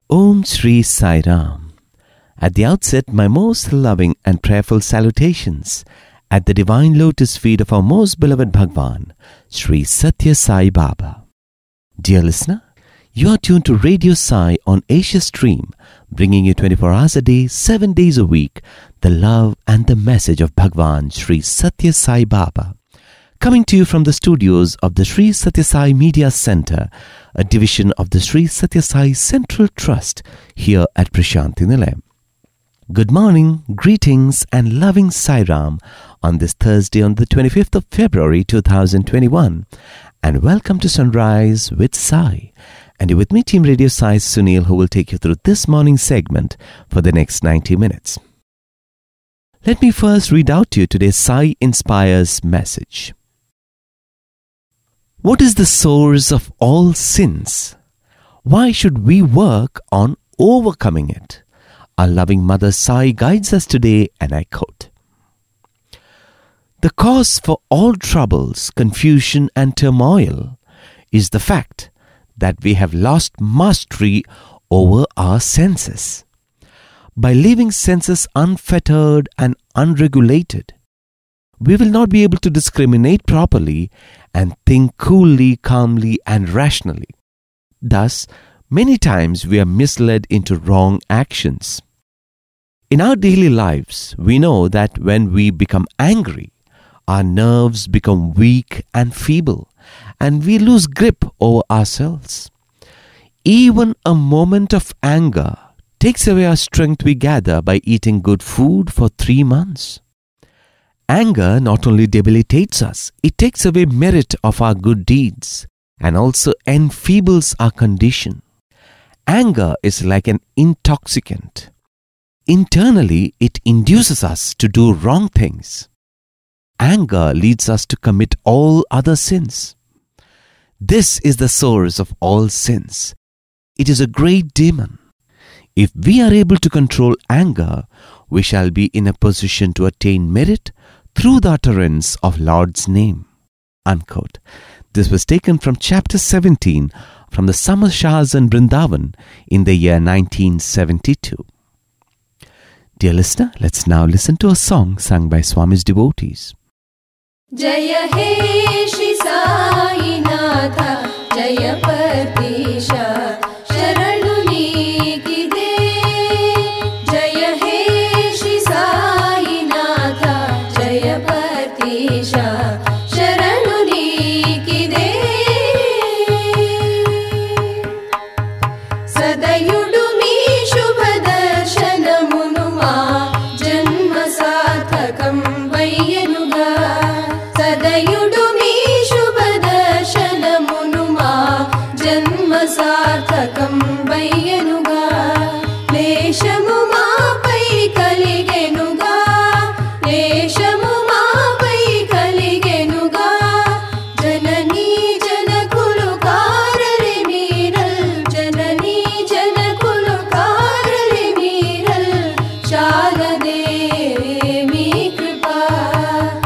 Om Shri Sai Ram. At the outset, my most loving and prayerful salutations at the divine lotus feet of our most beloved Bhagwan, Sri Satya Sai Baba. Dear listener, you are tuned to Radio Sai on Asia Stream, bringing you 24 hours a day, 7 days a week, the love and the message of Bhagwan Sri Satya Sai Baba. Coming to you from the studios of the Sri Satya Sai Media Center, a division of the Sri Satya Sai Central Trust here at Prashanthi Nilayam. Good morning, greetings and loving Sai Ram on this Thursday on the 25th of February 2021, and welcome to Sunrise with Sai. And you're with me, Team Radio Sai Sunil, who will take you through this morning's segment for the next 90 minutes. Let me first read out to you today's Sai Inspires message. What is the source of all sins? Why should we work on overcoming it? Our loving Mother Sai guides us today, and I quote, "The cause for all troubles, confusion and turmoil is the fact that we have lost mastery over our senses. By leaving senses unfettered and unregulated, we will not be able to discriminate properly and think coolly, calmly and rationally. Thus, many times we are misled into wrong actions. In our daily lives, we know that when we become angry, our nerves become weak and feeble, and we lose grip over ourselves. Even a moment of anger takes away our strength we gather by eating good food for 3 months. Anger not only debilitates us, it takes away merit of our good deeds and also enfeebles our condition. Anger is like an intoxicant. Internally, it induces us to do wrong things. Anger leads us to commit all other sins. This is the source of all sins. It is a great demon. If we are able to control anger, we shall be in a position to attain merit through the utterance of Lord's name." Unquote. This was taken from chapter 17 from the Summer Shahs in Vrindavan in the year 1972. Dear listener, let's now listen to a song sung by Swami's devotees. Jaya He Shri Sai Natha, Jaya Patisha, Sharanu Niki De. Jaya He Shri Sai Natha, Jaya Patisha, Sharanu Niki De. Sadayudu Mi Shubha Darshanamunu Janma Sarthakam Vayyanuga. Sadayudu Mi Shubha Darshanamunu Janma Sarthakam Vayyanuga. Leshamu Pai Kaligenuga. Leshamu Pai Kaligenuga. Janani Janakulu Karale Miral. Janani Janakulu Karale Miral. Chalade Mi Kripa.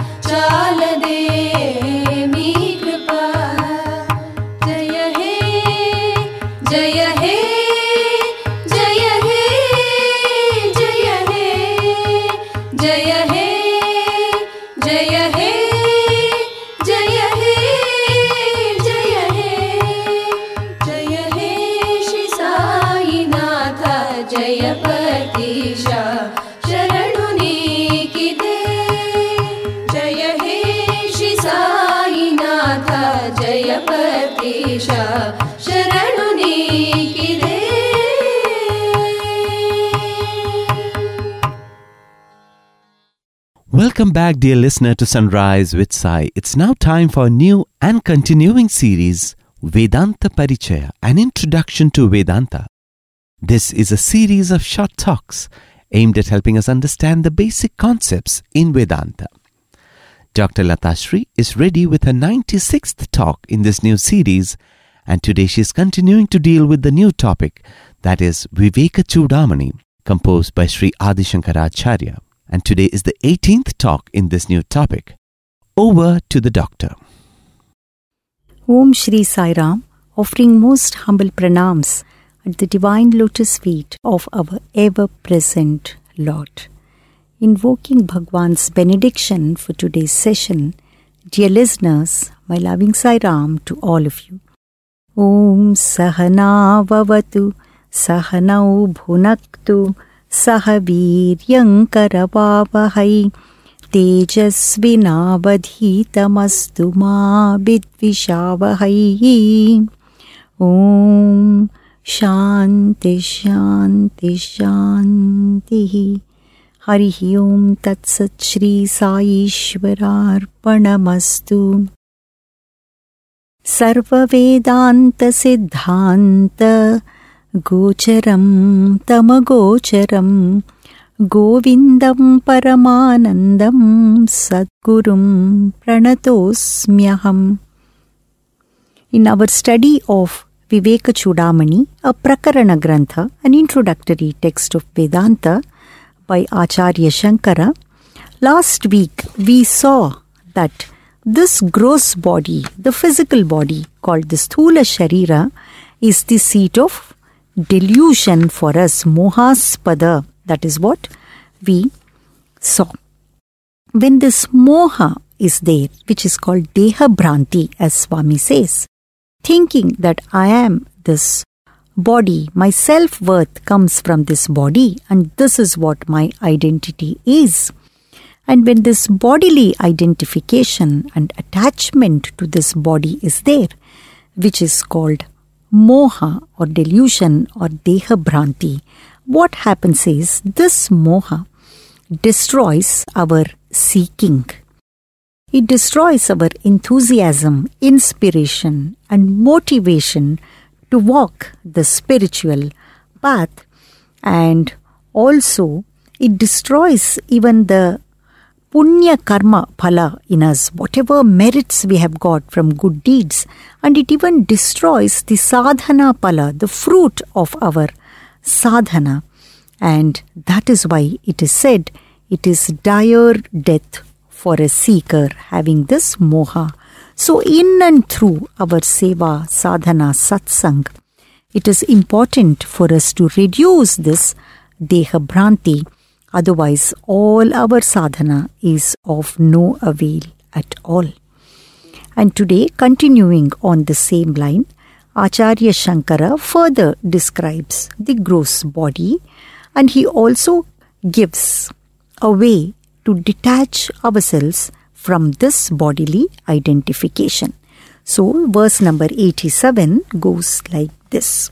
Chalade Mi Kripa. Jaya He, Jaya He, Jaya He, Jaya He, Jaya He, Jaya He, Jaya He, Jaya He. Jaya He Shri Sai Natha, Jaya Patisha, Sharanu Niki De. Jaya He Shri Sai Natha, Jaya Patisha, Sharanu Niki De. Welcome back, dear listener, to Sunrise with Sai. It's now time for a new and continuing series, Vedanta Parichaya, an introduction to Vedanta. This is a series of short talks aimed at helping us understand the basic concepts in Vedanta. Dr. Lata Sri is ready with her 96th talk in this new series, and today she is continuing to deal with the new topic, that is Viveka Chudamani, composed by Sri Adi Shankaracharya. And today is the 18th talk in this new topic. Over to the doctor. Om Shri Sai Ram, offering most humble pranams at the divine lotus feet of our ever-present Lord. Invoking Bhagwan's benediction for today's session, dear listeners, my loving Sai Ram to all of you. Om Sahana Vavatu Sahanau Bhunaktu Sahaviryam Karavavahai Tejasvinavadhitamastu ma vidvishavahai. Om Shanti Shanti Shanti. Harihi Om Tat Sat Shri Sai Ishwararpanamastu. Sarva Vedanta Siddhanta Gocharam Tamagocharam Govindam Paramanandam Sadgurum Pranatosmyaham. In our study of Viveka Chudamani, a Prakarana Grantha, an introductory text of Vedanta by Acharya Shankara, last week we saw that this gross body, the physical body called the Sthula Sharira, is the seat of delusion for us, Mohaspada. That is what we saw. When this moha is there, which is called Deha Bhranti, as Swami says, thinking that I am this body, my self-worth comes from this body and this is what my identity is. And when this bodily identification and attachment to this body is there, which is called moha or delusion or Deha Bhranti, what happens is this moha destroys our seeking. It destroys our enthusiasm, inspiration and motivation to walk the spiritual path, and also it destroys even the punya karma phala in us, whatever merits we have got from good deeds, and it even destroys the sadhana phala, the fruit of our sadhana. And that is why it is said it is dire death for a seeker having this moha. So in and through our seva, sadhana, satsang, it is important for us to reduce this Deha Bhranti. Otherwise, all our sadhana is of no avail at all. And today, continuing on the same line, Acharya Shankara further describes the gross body, and he also gives a way to detach ourselves from this bodily identification. So, verse number 87 goes like this.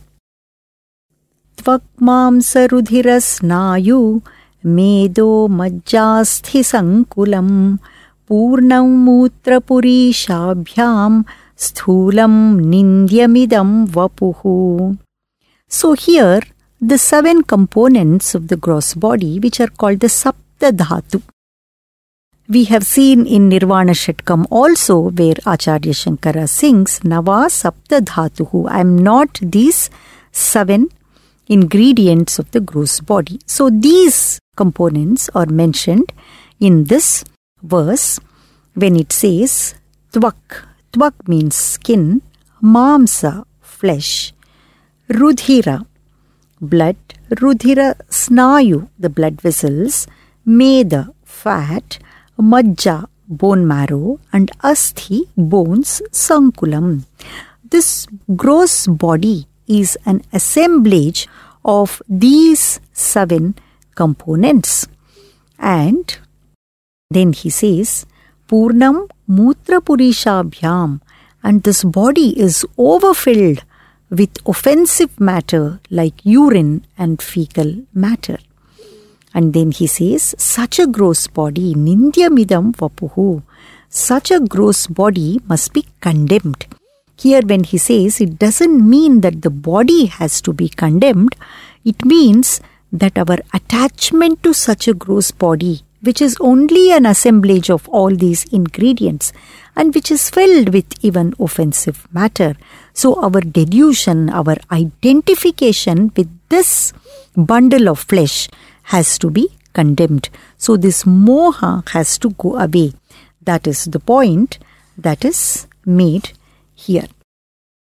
Tvakmamsa rudhirasnayu medo majjasthi sankulam purnam mutra purishabhyam sthulam nindyamidam vapuhu. So here, the 7 components of the gross body, which are called the Sapta Dhatu. We have seen in Nirvana Shatkam also, where Acharya Shankara sings, Nava Sapta Dhatuhu. I am not these 7 ingredients of the gross body. So these components are mentioned in this verse when it says Tvak. Tvak means skin, Mamsa, flesh, Rudhira, blood, Rudhira Snayu, the blood vessels, Meda, fat, Majja, bone marrow, and Asthi, bones, Sankulam. This gross body is an assemblage of these 7 components. And then he says, Purnam Mutra Purishabhyam, and this body is overfilled with offensive matter like urine and fecal matter. And then he says, such a gross body, Nindyamidam Vapuhu, such a gross body must be condemned. Here when he says, it doesn't mean that the body has to be condemned. It means that our attachment to such a gross body, which is only an assemblage of all these ingredients and which is filled with even offensive matter. So our delusion, our identification with this bundle of flesh has to be condemned. So this moha has to go away. That is the point that is made here.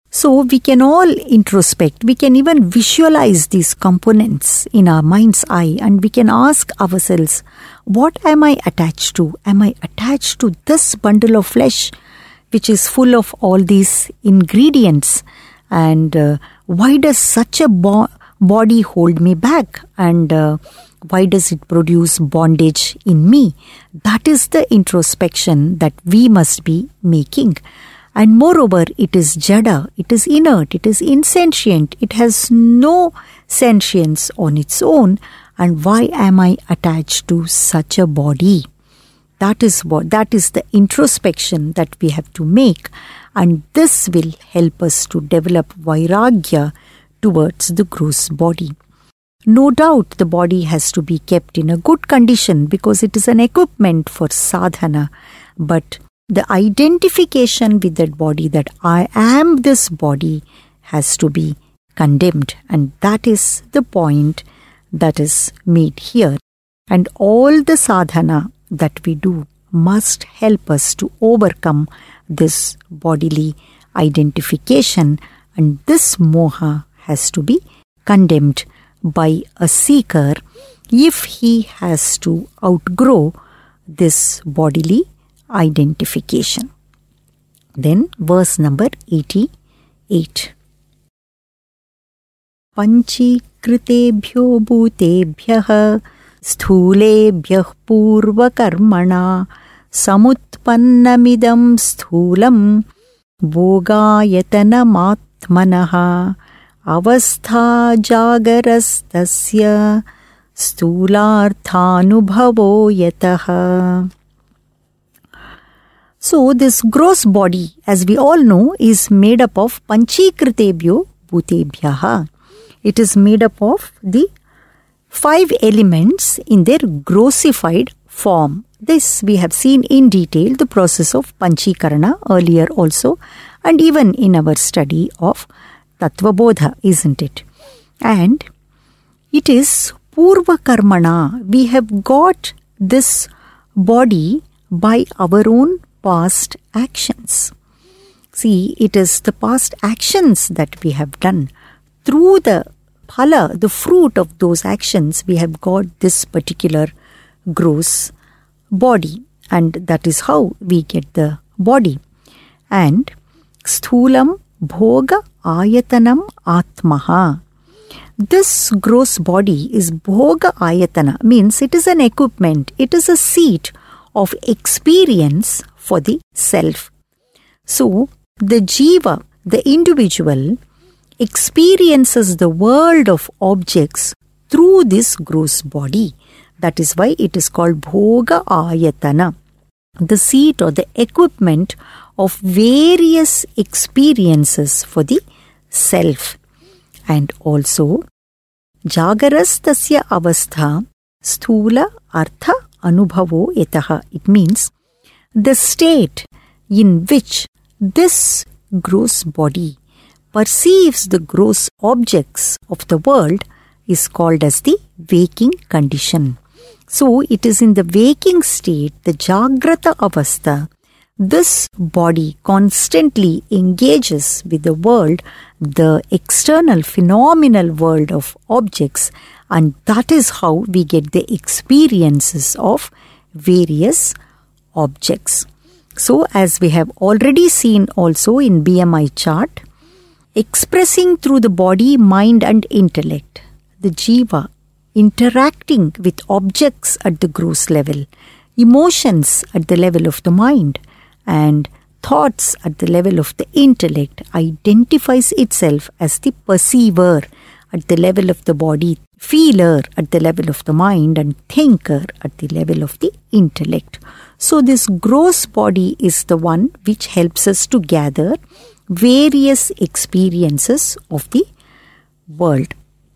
So we can all introspect, we can even visualize these components in our mind's eye, and we can ask ourselves, what am I attached to? Am I attached to this bundle of flesh which is full of all these ingredients? And why does such a body hold me back? And why does it produce bondage in me? That is the introspection that we must be making. And moreover, it is jada, it is inert, it is insentient, it has no sentience on its own. And why am I attached to such a body? That is the introspection that we have to make. And this will help us to develop vairagya towards the gross body. No doubt the body has to be kept in a good condition because it is an equipment for sadhana. But the identification with that body, that I am this body, has to be condemned. And that is the point that is made here. And all the sadhana that we do must help us to overcome this bodily identification. And this moha has to be condemned by a seeker if he has to outgrow this bodily identification. Then verse number 88. Panchikritebhyo bhutebhyah sthulebhyah purvakarmana samutpannamidam sthulam bhogayatanamaatmanaha avastha jagarastasya sthularthanubhavo yataha. So this gross body, as we all know, is made up of panchikritebhyo bhutebhyaha. It is made up of the 5 elements in their grossified form. This we have seen in detail, the process of Panchikarana earlier also, and even in our study of Tattvabodha, isn't it? And it is Purva Karmana. We have got this body by our own past actions. See, it is the past actions that we have done. Through the phala, the fruit of those actions, we have got this particular gross body. And that is how we get the body. And sthulam bhoga ayatanam atmaha. This gross body is bhoga ayatana, means it is an equipment, it is a seat of experience for the self. So, the jiva, the individual, experiences the world of objects through this gross body. That is why it is called bhoga ayatana, the seat or the equipment of various experiences for the self. And also, jagarastasya avastha sthula artha anubhavo yataha. It means the state in which this gross body perceives the gross objects of the world is called as the waking condition. So, it is in the waking state, the Jagrata Avastha, this body constantly engages with the world, the external phenomenal world of objects, and that is how we get the experiences of various objects. So, as we have already seen also in BMI chart, expressing through the body, mind and intellect, the jiva interacting with objects at the gross level, emotions at the level of the mind, and thoughts at the level of the intellect, identifies itself as the perceiver at the level of the body, feeler at the level of the mind, and thinker at the level of the intellect. So this gross body is the one which helps us to gather various experiences of the world.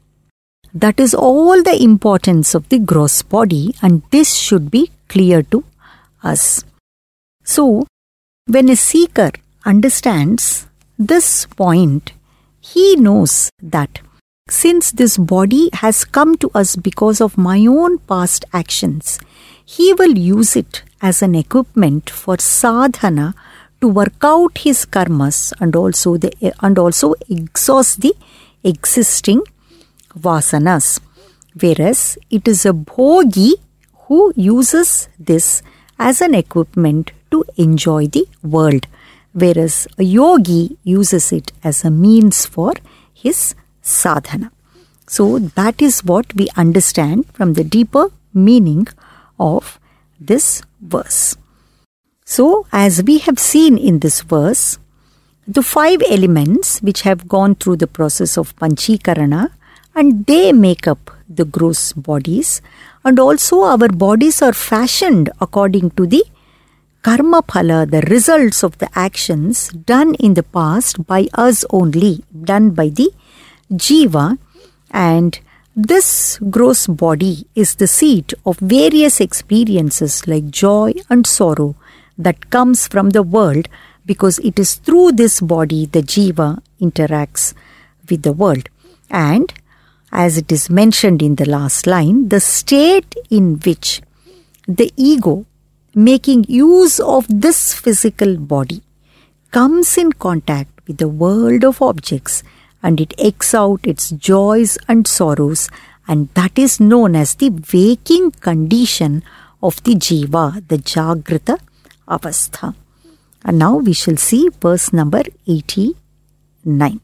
That is all the importance of the gross body, and this should be clear to us. So, when a seeker understands this point, he knows that since this body has come to us because of my own past actions, he will use it as an equipment for sadhana to work out his karmas and also exhaust the existing vasanas. Whereas it is a bhogi who uses this as an equipment to enjoy the world, whereas a yogi uses it as a means for his sadhana. So that is what we understand from the deeper meaning of this verse. So as we have seen in this verse, the 5 elements which have gone through the process of Panchikarana, and they make up the gross bodies, and also our bodies are fashioned according to the karma phala, the results of the actions done in the past by us only, done by the jiva, and this gross body is the seat of various experiences like joy and sorrow that comes from the world, because it is through this body the jiva interacts with the world. And as it is mentioned in the last line, the state in which the ego, making use of this physical body, comes in contact with the world of objects and it ekes out its joys and sorrows, and that is known as the waking condition of the jiva, the Jagrita Avastha. And now we shall see verse number 89.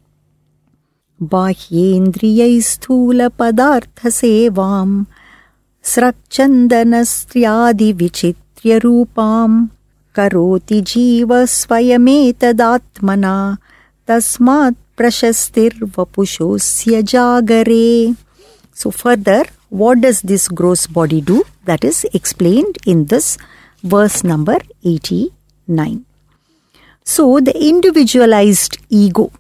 Bahyendriyai sthula padartha sevam srakchandana striyadi vichitrya rupam karoti jiva swayametadaatmana tasmat prashastir vapushosya jagare. So further, what does this gross body do? That is explained in this verse number 89. So the individualized ego,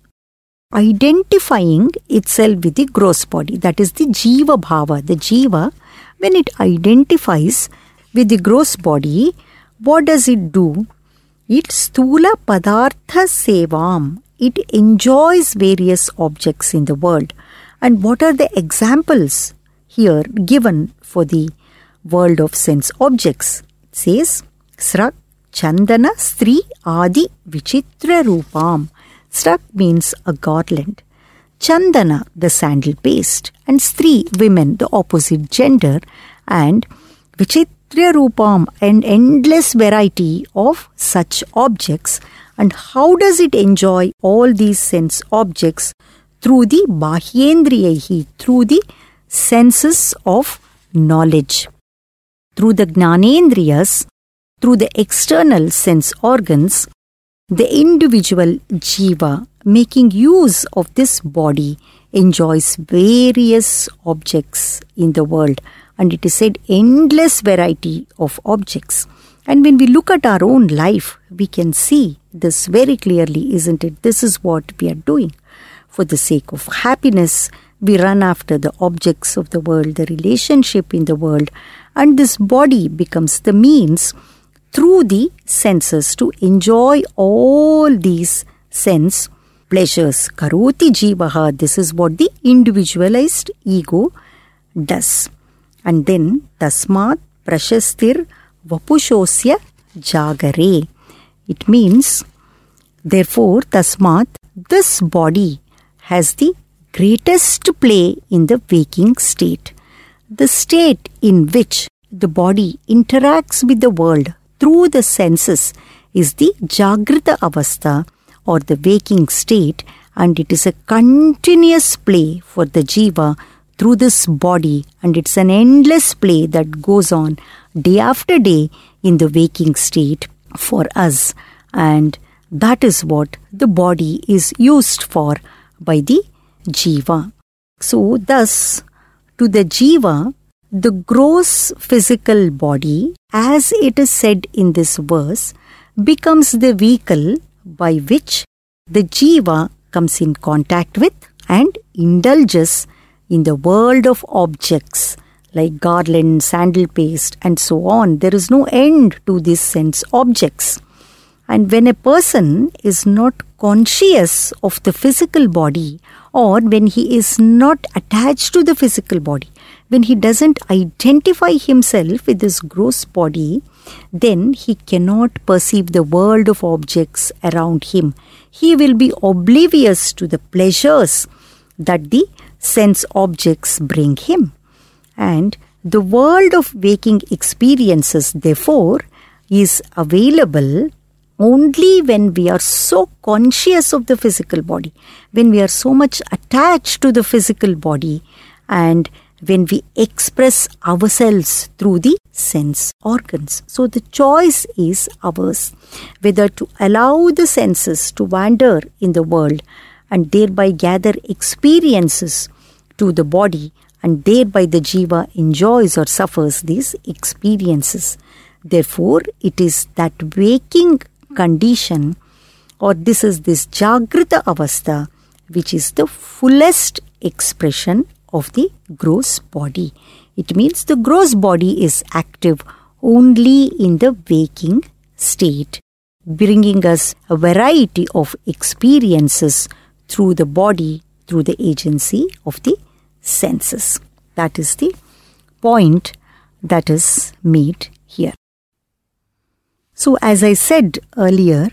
identifying itself with the gross body, that is the jiva bhava. The jiva, when it identifies with the gross body, what does it do? It sthula padartha sevam. It enjoys various objects in the world. And what are the examples here given for the world of sense objects? It says, Srak, Chandana, Stri, Adi, Vichitra Rupam. Srak means a garland. Chandana, the sandal paste. And Stri, women, the opposite gender. And Vichitra Rupam, an endless variety of such objects. And how does it enjoy all these sense objects? Through the Bahyendriyahi, through the senses of knowledge. Through the Gnanendriyas, through the external sense organs, the individual jiva, making use of this body, enjoys various objects in the world. And it is said endless variety of objects. And when we look at our own life, we can see this very clearly, isn't it? This is what we are doing. For the sake of happiness, we run after the objects of the world, the relationship in the world, and this body becomes the means through the senses to enjoy all these sense pleasures. Karoti jivaha, this is what the individualized ego does. And then tasmat prashastir vapushosya jagare. It means, therefore, tasmat, this body has the greatest play in the waking state. The state in which the body interacts with the world through the senses is the Jagrita Avastha, or the waking state, and it is a continuous play for the jiva through this body, and it's an endless play that goes on day after day in the waking state for us. And that is what the body is used for by the jiva. So thus, to the jiva, the gross physical body, as it is said in this verse, becomes the vehicle by which the jiva comes in contact with and indulges in the world of objects like garland, sandal paste, and so on. There is no end to these sense objects. And when a person is not conscious of the physical body, or when he is not attached to the physical body, when he doesn't identify himself with this gross body, then he cannot perceive the world of objects around him. He will be oblivious to the pleasures that the sense objects bring him. And the world of waking experiences, therefore, is available only when we are so conscious of the physical body, when we are so much attached to the physical body, and when we express ourselves through the sense organs. So the choice is ours, whether to allow the senses to wander in the world and thereby gather experiences to the body, and thereby the jiva enjoys or suffers these experiences. Therefore, it is that waking condition, or this Jagrita Avastha, which is the fullest expression of the gross body. It means the gross body is active only in the waking state, bringing us a variety of experiences through the body, through the agency of the senses. That is the point that is made here. So, as I said earlier,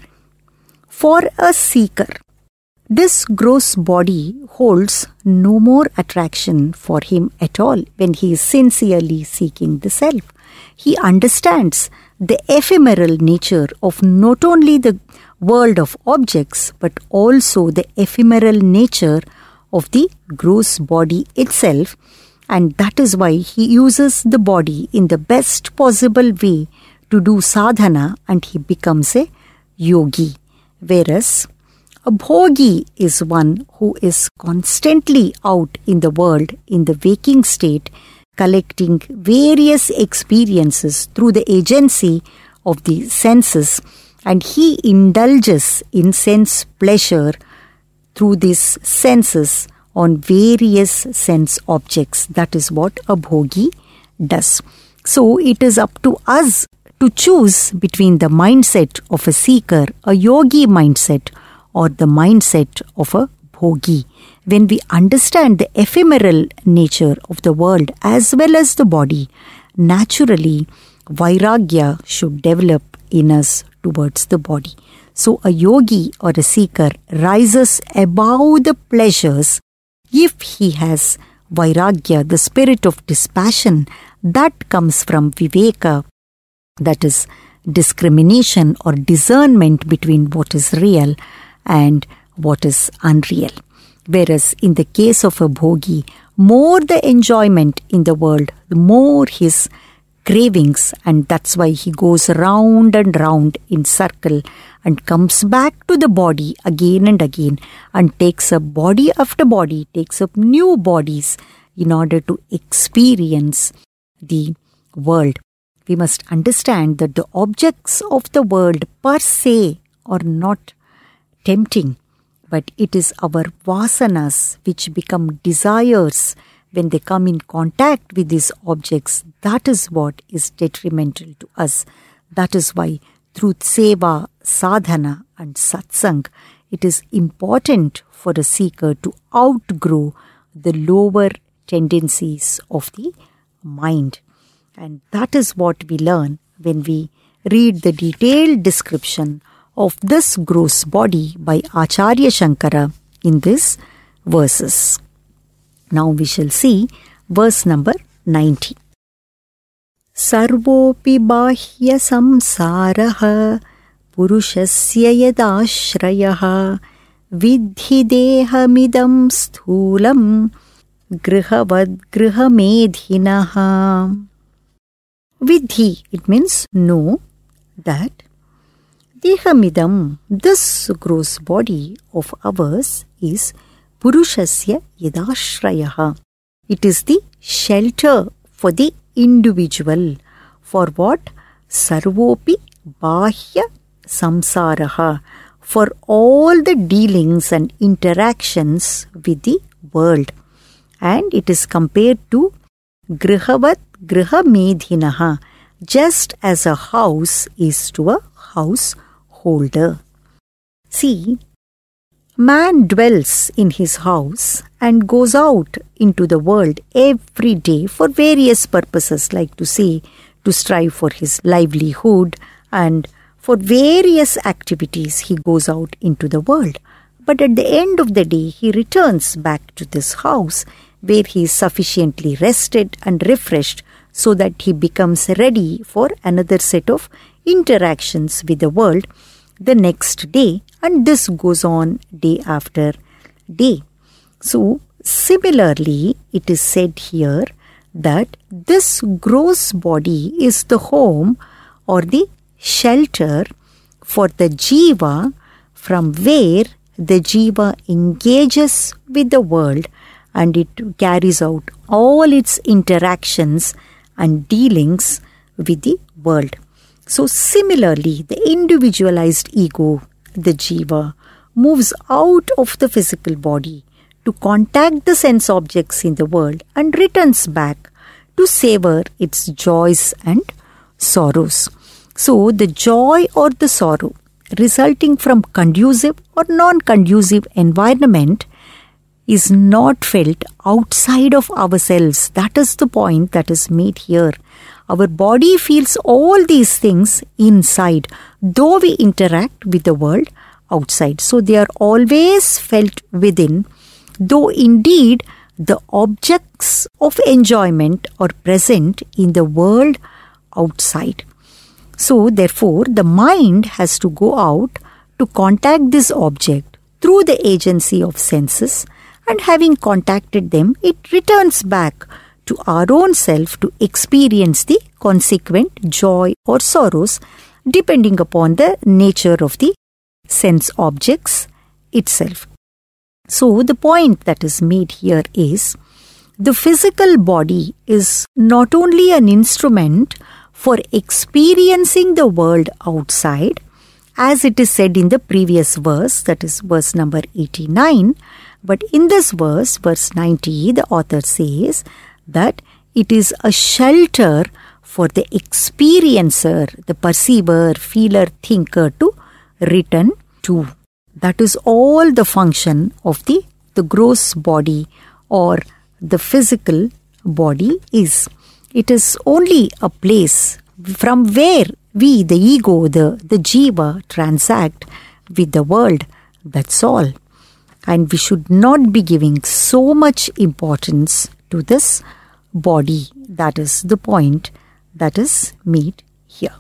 for a seeker, this gross body holds no more attraction for him at all when he is sincerely seeking the self. He understands the ephemeral nature of not only the world of objects, but also the ephemeral nature of the gross body itself, and that is why he uses the body in the best possible way to do sadhana, and he becomes a yogi. Whereas a bhogi is one who is constantly out in the world in the waking state, collecting various experiences through the agency of the senses, and he indulges in sense pleasure through these senses on various sense objects. That is what a bhogi does. So it is up to us to choose between the mindset of a seeker, a yogi mindset, or the mindset of a bhogi. When we understand the ephemeral nature of the world as well as the body, naturally vairagya should develop in us towards the body. So a yogi or a seeker rises above the pleasures if he has vairagya, the spirit of dispassion that comes from viveka, that is discrimination or discernment between what is real and what is unreal. Whereas in the case of a bhogi, more the enjoyment in the world, the more his cravings, and that's why he goes round and round in circle and comes back to the body again and again and takes up body after body, takes up new bodies in order to experience the world. We must understand that the objects of the world per se are not tempting, but it is our vasanas which become desires when they come in contact with these objects. That is what is detrimental to us. That is why through seva, sadhana and satsang, it is important for a seeker to outgrow the lower tendencies of the mind. And that is what we learn when we read the detailed description of this gross body by Acharya Shankara in these verses. Now we shall see verse number 90. Sarvopi bahya samsaraha purushasya yadashrayaha vidhi dehamidam sthulam grihavad grihamedhinaha. Vidhi, it means know that dehamidam, this gross body of ours, is purushasya yadashrayaha. It is the shelter for the individual. For what? Sarvopi bahya samsaraha. For all the dealings and interactions with the world. And it is compared to grihavat grihamedhinaha, just as a house is to a householder. See, man dwells in his house and goes out into the world every day for various purposes, like to say, to strive for his livelihood, and for various activities he goes out into the world. But at the end of the day, he returns back to this house where he is sufficiently rested and refreshed so that he becomes ready for another set of interactions with the world the next day, and this goes on day after day. So, similarly, it is said here that this gross body is the home or the shelter for the jiva, from where the jiva engages with the world and it carries out all its interactions and dealings with the world. So similarly, the individualized ego, the jiva, moves out of the physical body to contact the sense objects in the world and returns back to savor its joys and sorrows. So the joy or the sorrow resulting from conducive or non-conducive environment is not felt outside of ourselves. That is the point that is made here. Our body feels all these things inside, though we interact with the world outside. So they are always felt within, though indeed the objects of enjoyment are present in the world outside. So therefore, the mind has to go out to contact this object through the agency of senses, and having contacted them, it returns back to our own self to experience the consequent joy or sorrows depending upon the nature of the sense objects itself. So the point that is made here is the physical body is not only an instrument for experiencing the world outside, as it is said in the previous verse, that is verse number 89, but in this verse, verse 90, the author says that it is a shelter for the experiencer, the perceiver, feeler, thinker to return to. That is all the function of the gross body or the physical body is. It is only a place from where we, the ego, the jiva, transact with the world. That's all. And we should not be giving so much importance to this body. That is the point that is made here.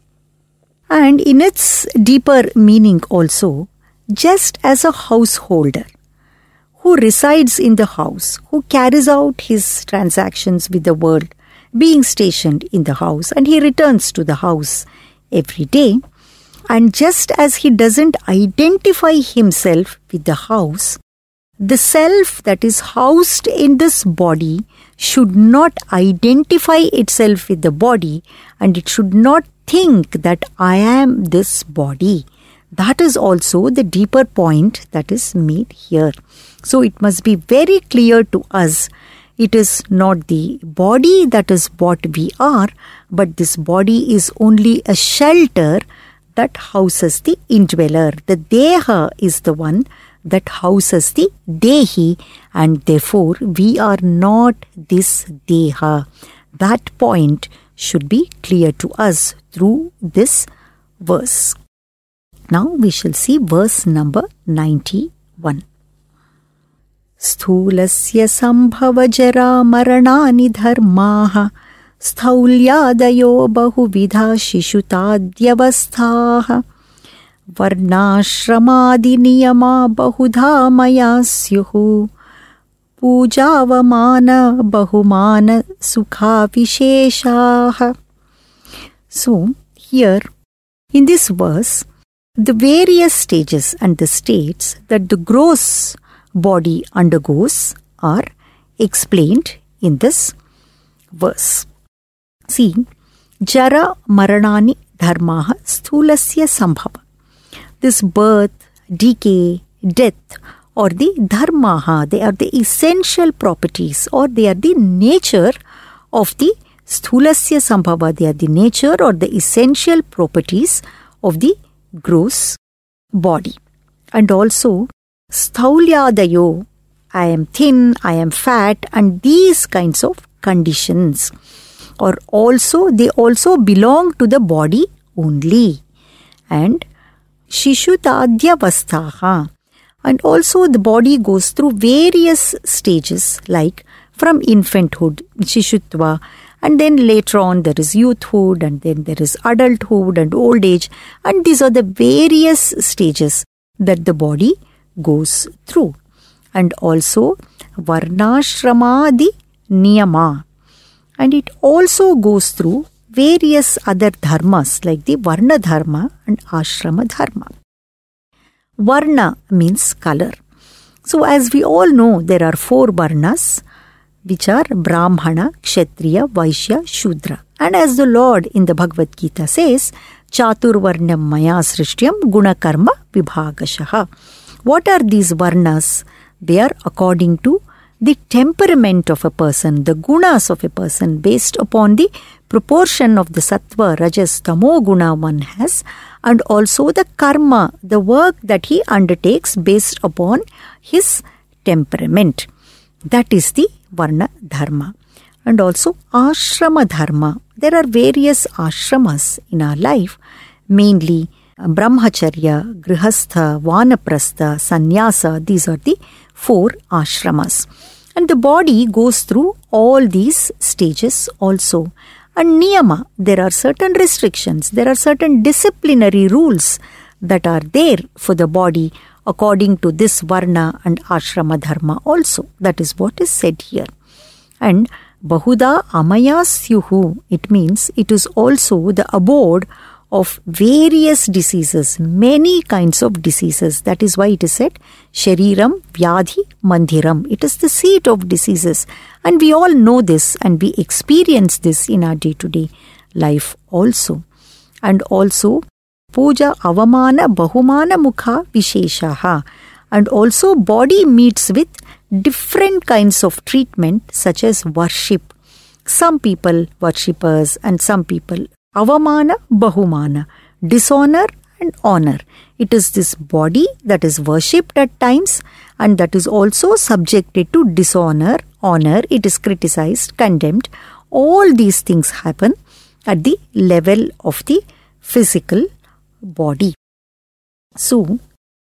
And in its deeper meaning also, just as a householder who resides in the house, who carries out his transactions with the world, being stationed in the house, and he returns to the house every day, and just as he doesn't identify himself with the house, the self that is housed in this body should not identify itself with the body, and it should not think that I am this body. That is also the deeper point that is made here. So it must be very clear to us, it is not the body that is what we are, but this body is only a shelter that houses the indweller. The deha is the one that houses the dehi, and therefore we are not this deha. That point should be clear to us through this verse. Now we shall see verse number 91. Sthulasya sambhava jara maranani dharmaha स्थौल्यादयो बहुविधा शिशुताद्यवस्थाः वर्णाश्रमादिनियमा बहुधा मया स्युः पूजावमान बहुमान सुखाविशेषाः. So here in this verse, the various stages and the states that the gross body undergoes are explained in this verse. See, jara maranani dharmaha sthulasya sambhava. This birth, decay, death, or the dharmaha, they are the essential properties, or they are the nature of the sthulasya sambhava. They are the nature or the essential properties of the gross body. And also, Staulyadayo, I am thin, I am fat, and these kinds of conditions. Or also, they also belong to the body only. And Shishutadhyavastaha. And also the body goes through various stages, like from infanthood, Shishutva, and then later on there is youthhood, and then there is adulthood and old age. And these are the various stages that the body goes through. And also Varnashramadi Niyama. And it also goes through various other dharmas like the Varna Dharma and Ashrama Dharma. Varna means color. So as we all know, there are 4 Varnas, which are Brahmana, Kshatriya, Vaishya, Shudra. And as the Lord in the Bhagavad Gita says, Chaturvarnam Maya Srishtyam Guna Karma Vibhagashaha. What are these Varnas? They are according to the temperament of a person, the gunas of a person, based upon the proportion of the sattva, rajas, tamo guna one has, and also the karma, the work that he undertakes based upon his temperament. That is the Varna Dharma. And also Ashrama Dharma. There are various ashramas in our life, mainly Brahmacharya, Grihastha, Vanaprastha, Sannyasa. These are the 4 ashramas. And the body goes through all these stages also. And niyama, there are certain restrictions, there are certain disciplinary rules that are there for the body according to this Varna and Ashrama Dharma also. That is what is said here. And Bahuda Amayasyuhu, it means it is also the abode of various diseases, many kinds of diseases. That is why it is said, Shariram Vyadhi Mandhiram. It is the seat of diseases. And we all know this and we experience this in our day-to-day life also. And also, Puja Avamana Bahumana Mukha Visheshaha. And also, body meets with different kinds of treatment, such as worship. Some people worshippers and some people Avamana, Bahumana, dishonor and honor. It is this body that is worshipped at times and that is also subjected to dishonor, honor. It is criticized, condemned. All these things happen at the level of the physical body. So,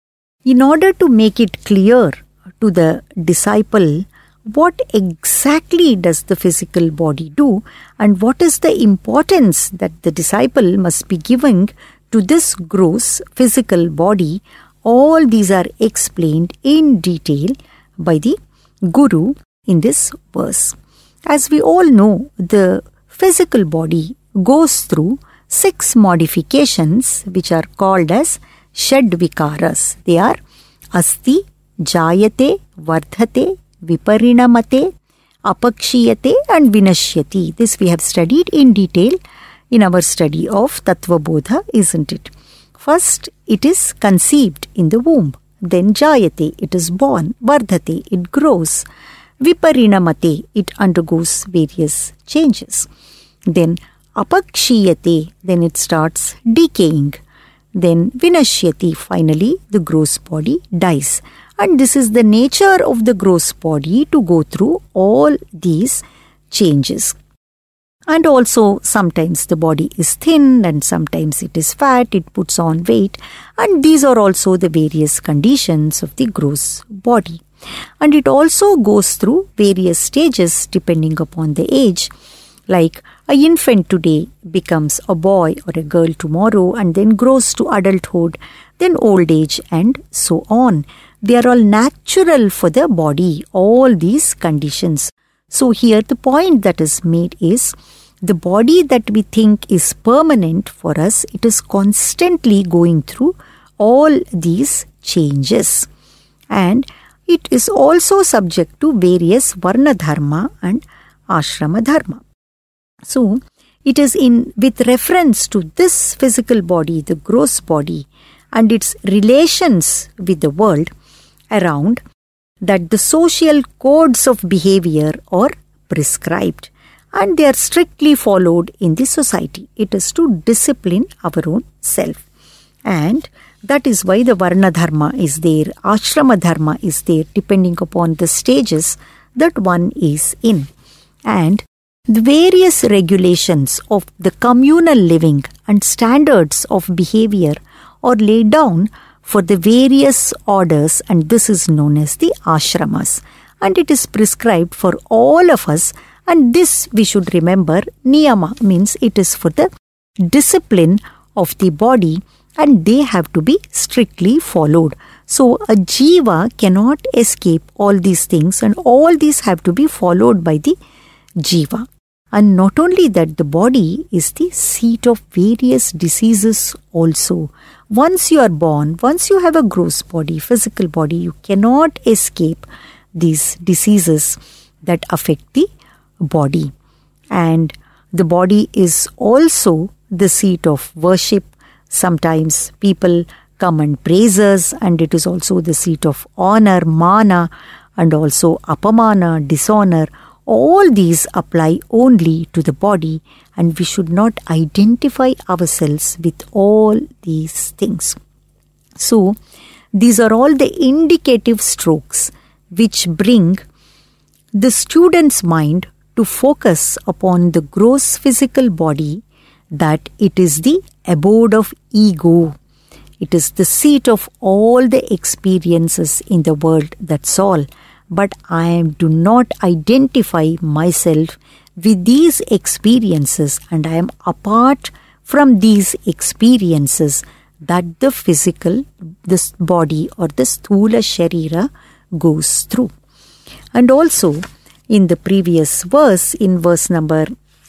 in order to make it clear to the disciple what exactly does the physical body do and what is the importance that the disciple must be giving to this gross physical body, all these are explained in detail by the Guru in this verse. As we all know, the physical body goes through 6 modifications which are called as Shadvikaras. They are Asti, Jayate, Vardhate, Viparinamate, Apakshiyate and Vinashyati. This we have studied in detail in our study of Tattva Bodha, isn't it? First, it is conceived in the womb. Then Jayate, it is born. Vardhate, it grows. Viparinamate, it undergoes various changes. Then Apakshiyate, then it starts decaying. Then Vinashyati, finally the gross body dies. And this is the nature of the gross body to go through all these changes. And also sometimes the body is thin and sometimes it is fat, it puts on weight. And these are also the various conditions of the gross body. And it also goes through various stages depending upon the age. Like an infant today becomes a boy or a girl tomorrow and then grows to adulthood, then old age and so on. They are all natural for the body, all these conditions. So here the point that is made is the body that we think is permanent for us, it is constantly going through all these changes. And it is also subject to various Varna Dharma and Ashrama Dharma. So, it is with reference to this physical body, the gross body, and its relations with the world around, that the social codes of behavior are prescribed and they are strictly followed in the society. It is to discipline our own self. And That is why the Varna Dharma is there, Ashrama Dharma is there, depending upon the stages that one is in. And the various regulations of the communal living and standards of behavior are laid down for the various orders, and this is known as the ashramas. And it is prescribed for all of us, and this we should remember. Niyama means it is for the discipline of the body, and they have to be strictly followed. So a jiva cannot escape all these things, and all these have to be followed by the jiva. And not only that, the body is the seat of various diseases also. Once you are born, once you have a gross body, physical body, you cannot escape these diseases that affect the body. And the body is also the seat of worship. Sometimes people come and praise us, and it is also the seat of honor, mana, and also apamana, dishonor. All these apply only to the body, and we should not identify ourselves with all these things. So, these are all the indicative strokes which bring the student's mind to focus upon the gross physical body, that it is the abode of ego. It is the seat of all the experiences in the world, that's all. But I do not identify myself with these experiences, and I am apart from these experiences that the physical, this body or the sthula sharira goes through. And also in the previous verse, in verse number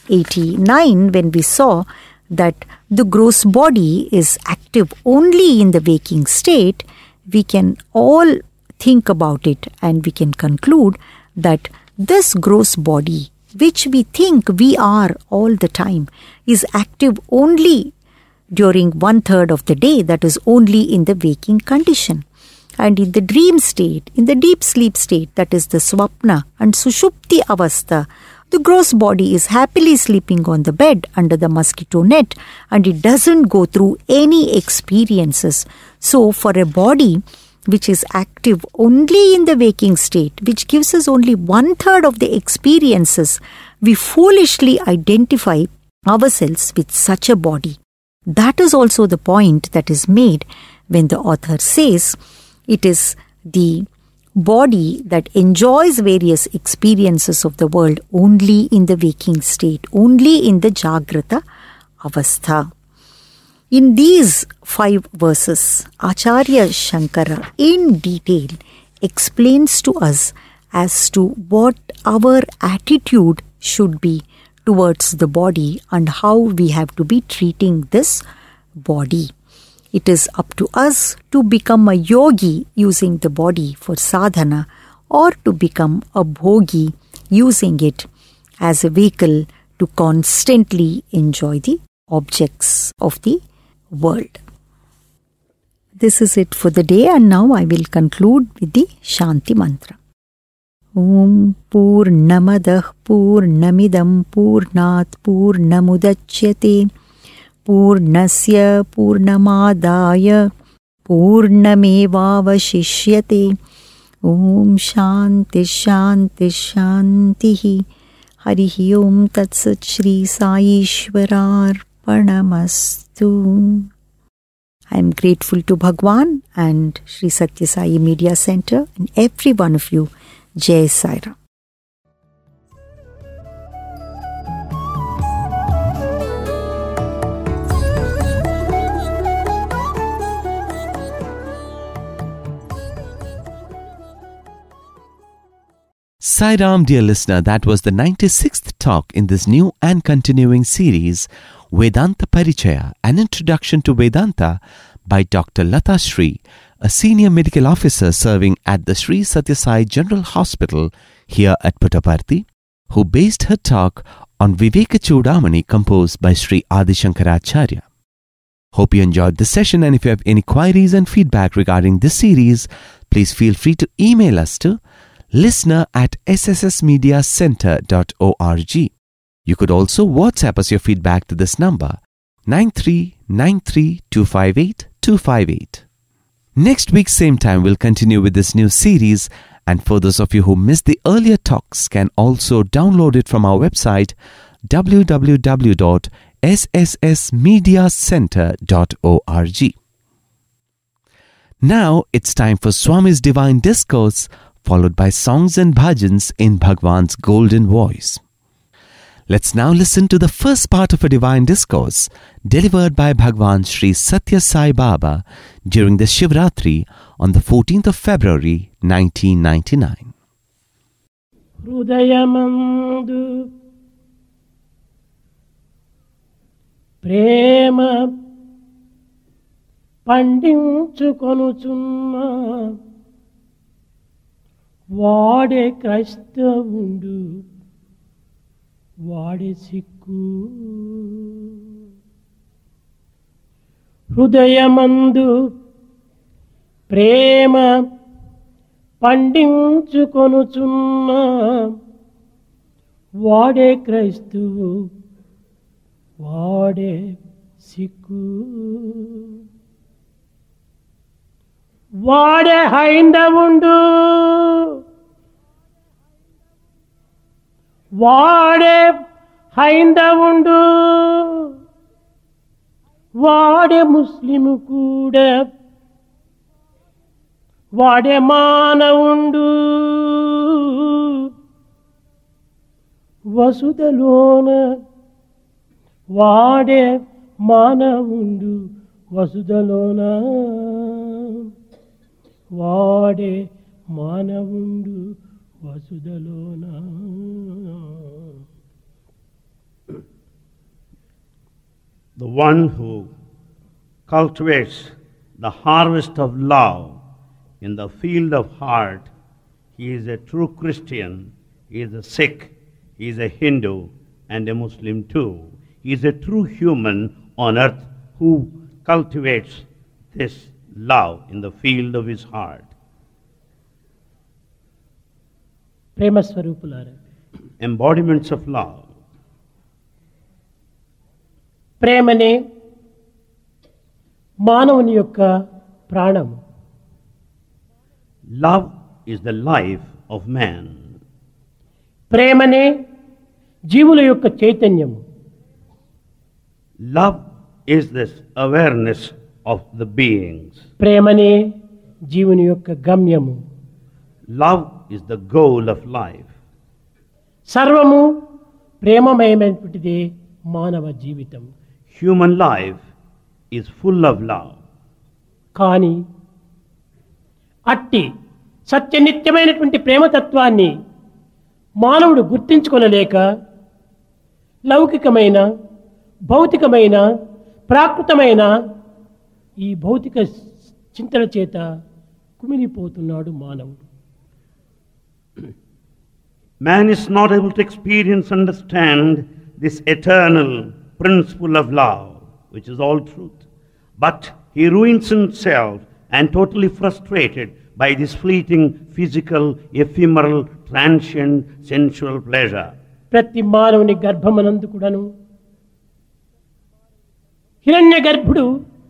89, when we saw that the gross body is active only in the waking state, we can all think about it, and we can conclude that this gross body, which we think we are all the time, is active only during 1/3 of the day, that is only in the waking condition. And in the dream state, in the deep sleep state, that is the swapna and sushupti avastha, the gross body is happily sleeping on the bed under the mosquito net, and it doesn't go through any experiences. So for a body which is active only in the waking state, which gives us only 1/3 of the experiences, we foolishly identify ourselves with such a body. That is also the point that is made when the author says it is the body that enjoys various experiences of the world only in the waking state, only in the Jagrata Avastha. In these 5 verses, Acharya Shankara in detail explains to us as to what our attitude should be towards the body and how we have to be treating this body. It is up to us to become a yogi using the body for sadhana, or to become a bhogi using it as a vehicle to constantly enjoy the objects of the world. This is it for the day, and now I will conclude with the Shanti Mantra. Om Purnamadah Purnamidam Purnat Purnamudachyate Purnasya Purnamadaya Purnamevavashishyate. Om Shanti Shanti Shantihi. Harihi Om Tatsat Shri Sai Ishwararpanamastu. I am grateful to Bhagwan and Shri Satya Sai Media Center and every one of you. Jai Sai Ram. Sai Ram, dear listener, that was the 96th talk in this new and continuing series, Vedanta Parichaya, an introduction to Vedanta by Dr. Lata Sri, a senior medical officer serving at the Sri Satya Sai General Hospital here at Puttaparthi, who based her talk on Viveka Chudamani composed by Sri Adi Shankaracharya. Hope you enjoyed this session, and if you have any queries and feedback regarding this series, please feel free to email us to listener@sssmediacenter.org. You could also WhatsApp us your feedback to this number 9393258258. 258. Next week, same time, we'll continue with this new series, and for those of you who missed the earlier talks can also download it from our website www.sssmediacenter.org. Now it's time for Swami's Divine Discourse, followed by songs and bhajans in Bhagwan's golden voice. Let's now listen to the first part of a divine discourse delivered by Bhagwan Sri Satya Sai Baba during the Shivratri on the 14th of February 1999. Hrudayamandu Prema పండించుకొనుచున్న వాడే క్రైస్తవుండు వాడే సిక్కు హృదయమందు ప్రేమ పండించుకొనుచున్న వాడే క్రైస్తవు వాడే సిక్కు వాడే హైందవుండు వాడే హైందవుండు వాడే Muslim కూడా వాడే మానవుండు వసుదలోన వాడే మానవుండు వసుదలోన వాడే మానవుండు వసుదలోన. The one who cultivates the harvest of love in the field of heart, he is a true Christian, he is a Sikh, he is a Hindu and a Muslim too. He is a true human on earth who cultivates this love in the field of his heart. ప్రేమ స్వరూపులారా, Embodiments of love. ప్రేమనే మానవుని యొక్క ప్రాణము. Love is the life of man. ప్రేమనే జీవుల యొక్క చైతన్యము. Love is this awareness of the beings. ప్రేమనే జీవుని యొక్క గమ్యము. Love is the goal of life. సర్వము ప్రేమమయమైనటువంటిది మానవ జీవితం. Human life is full of love. కానీ అట్టి సత్యనిత్యమైనటువంటి ప్రేమతత్వాన్ని మానవుడు గుర్తించుకొనలేక లౌకికమైన భౌతికమైన ప్రాకృతమైన ఈ భౌతిక చింతన చేత కుమిలిపోతున్నాడు మానవుడు. Man is not able to experience, understand this eternal principle of love, which is all truth. But he ruins himself and totally frustrated by this fleeting, physical, ephemeral, transient, sensual pleasure. ప్రతి మానవుని గర్భమనందు కూడాను హిరణ్య గర్భుడు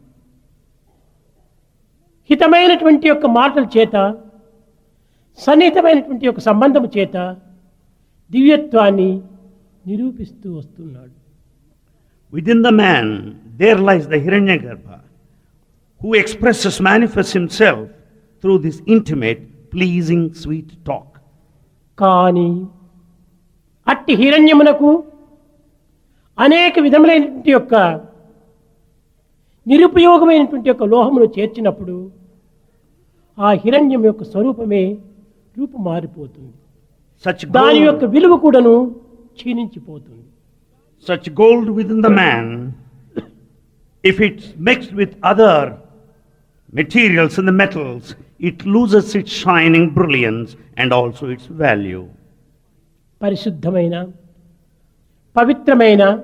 హితమైనటువంటి యొక్క మాటల చేత సన్నిహితమైనటువంటి యొక్క సంబంధము చేత దివ్యత్వాన్ని నిరూపిస్తూ వస్తున్నాడు. Within the man, there lies the Hiranyagarbha, who expresses, manifests himself through this intimate, pleasing, sweet talk. కానీ అట్టి హిరణ్యమునకు అనేక విధములైనటువంటి యొక్క నిరుపయోగమైనటువంటి యొక్క లోహమును చేర్చినప్పుడు ఆ హిరణ్యం యొక్క స్వరూపమే రూపు మారిపోతుంది. దాని యొక్క విలువ కూడాను క్షీణించిపోతుంది. Such gold within the man, if it's mixed with other materials and the metals, it loses its shining brilliance and also its value. పరిశుద్ధమైన పవిత్రమైన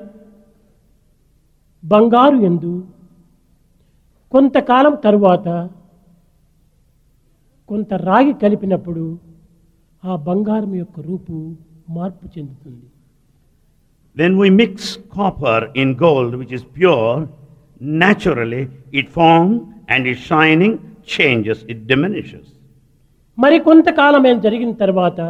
బంగారు యందు కొంతకాలం తరువాత కొంత రాగి కలిపినప్పుడు ఆ బంగారం యొక్క రూపు మార్పు చెందుతుంది. When we mix copper in gold, which is pure, naturally it forms and its shining changes, it diminishes. మరి కొంతకాలం ఏం జరిగిన తర్వాత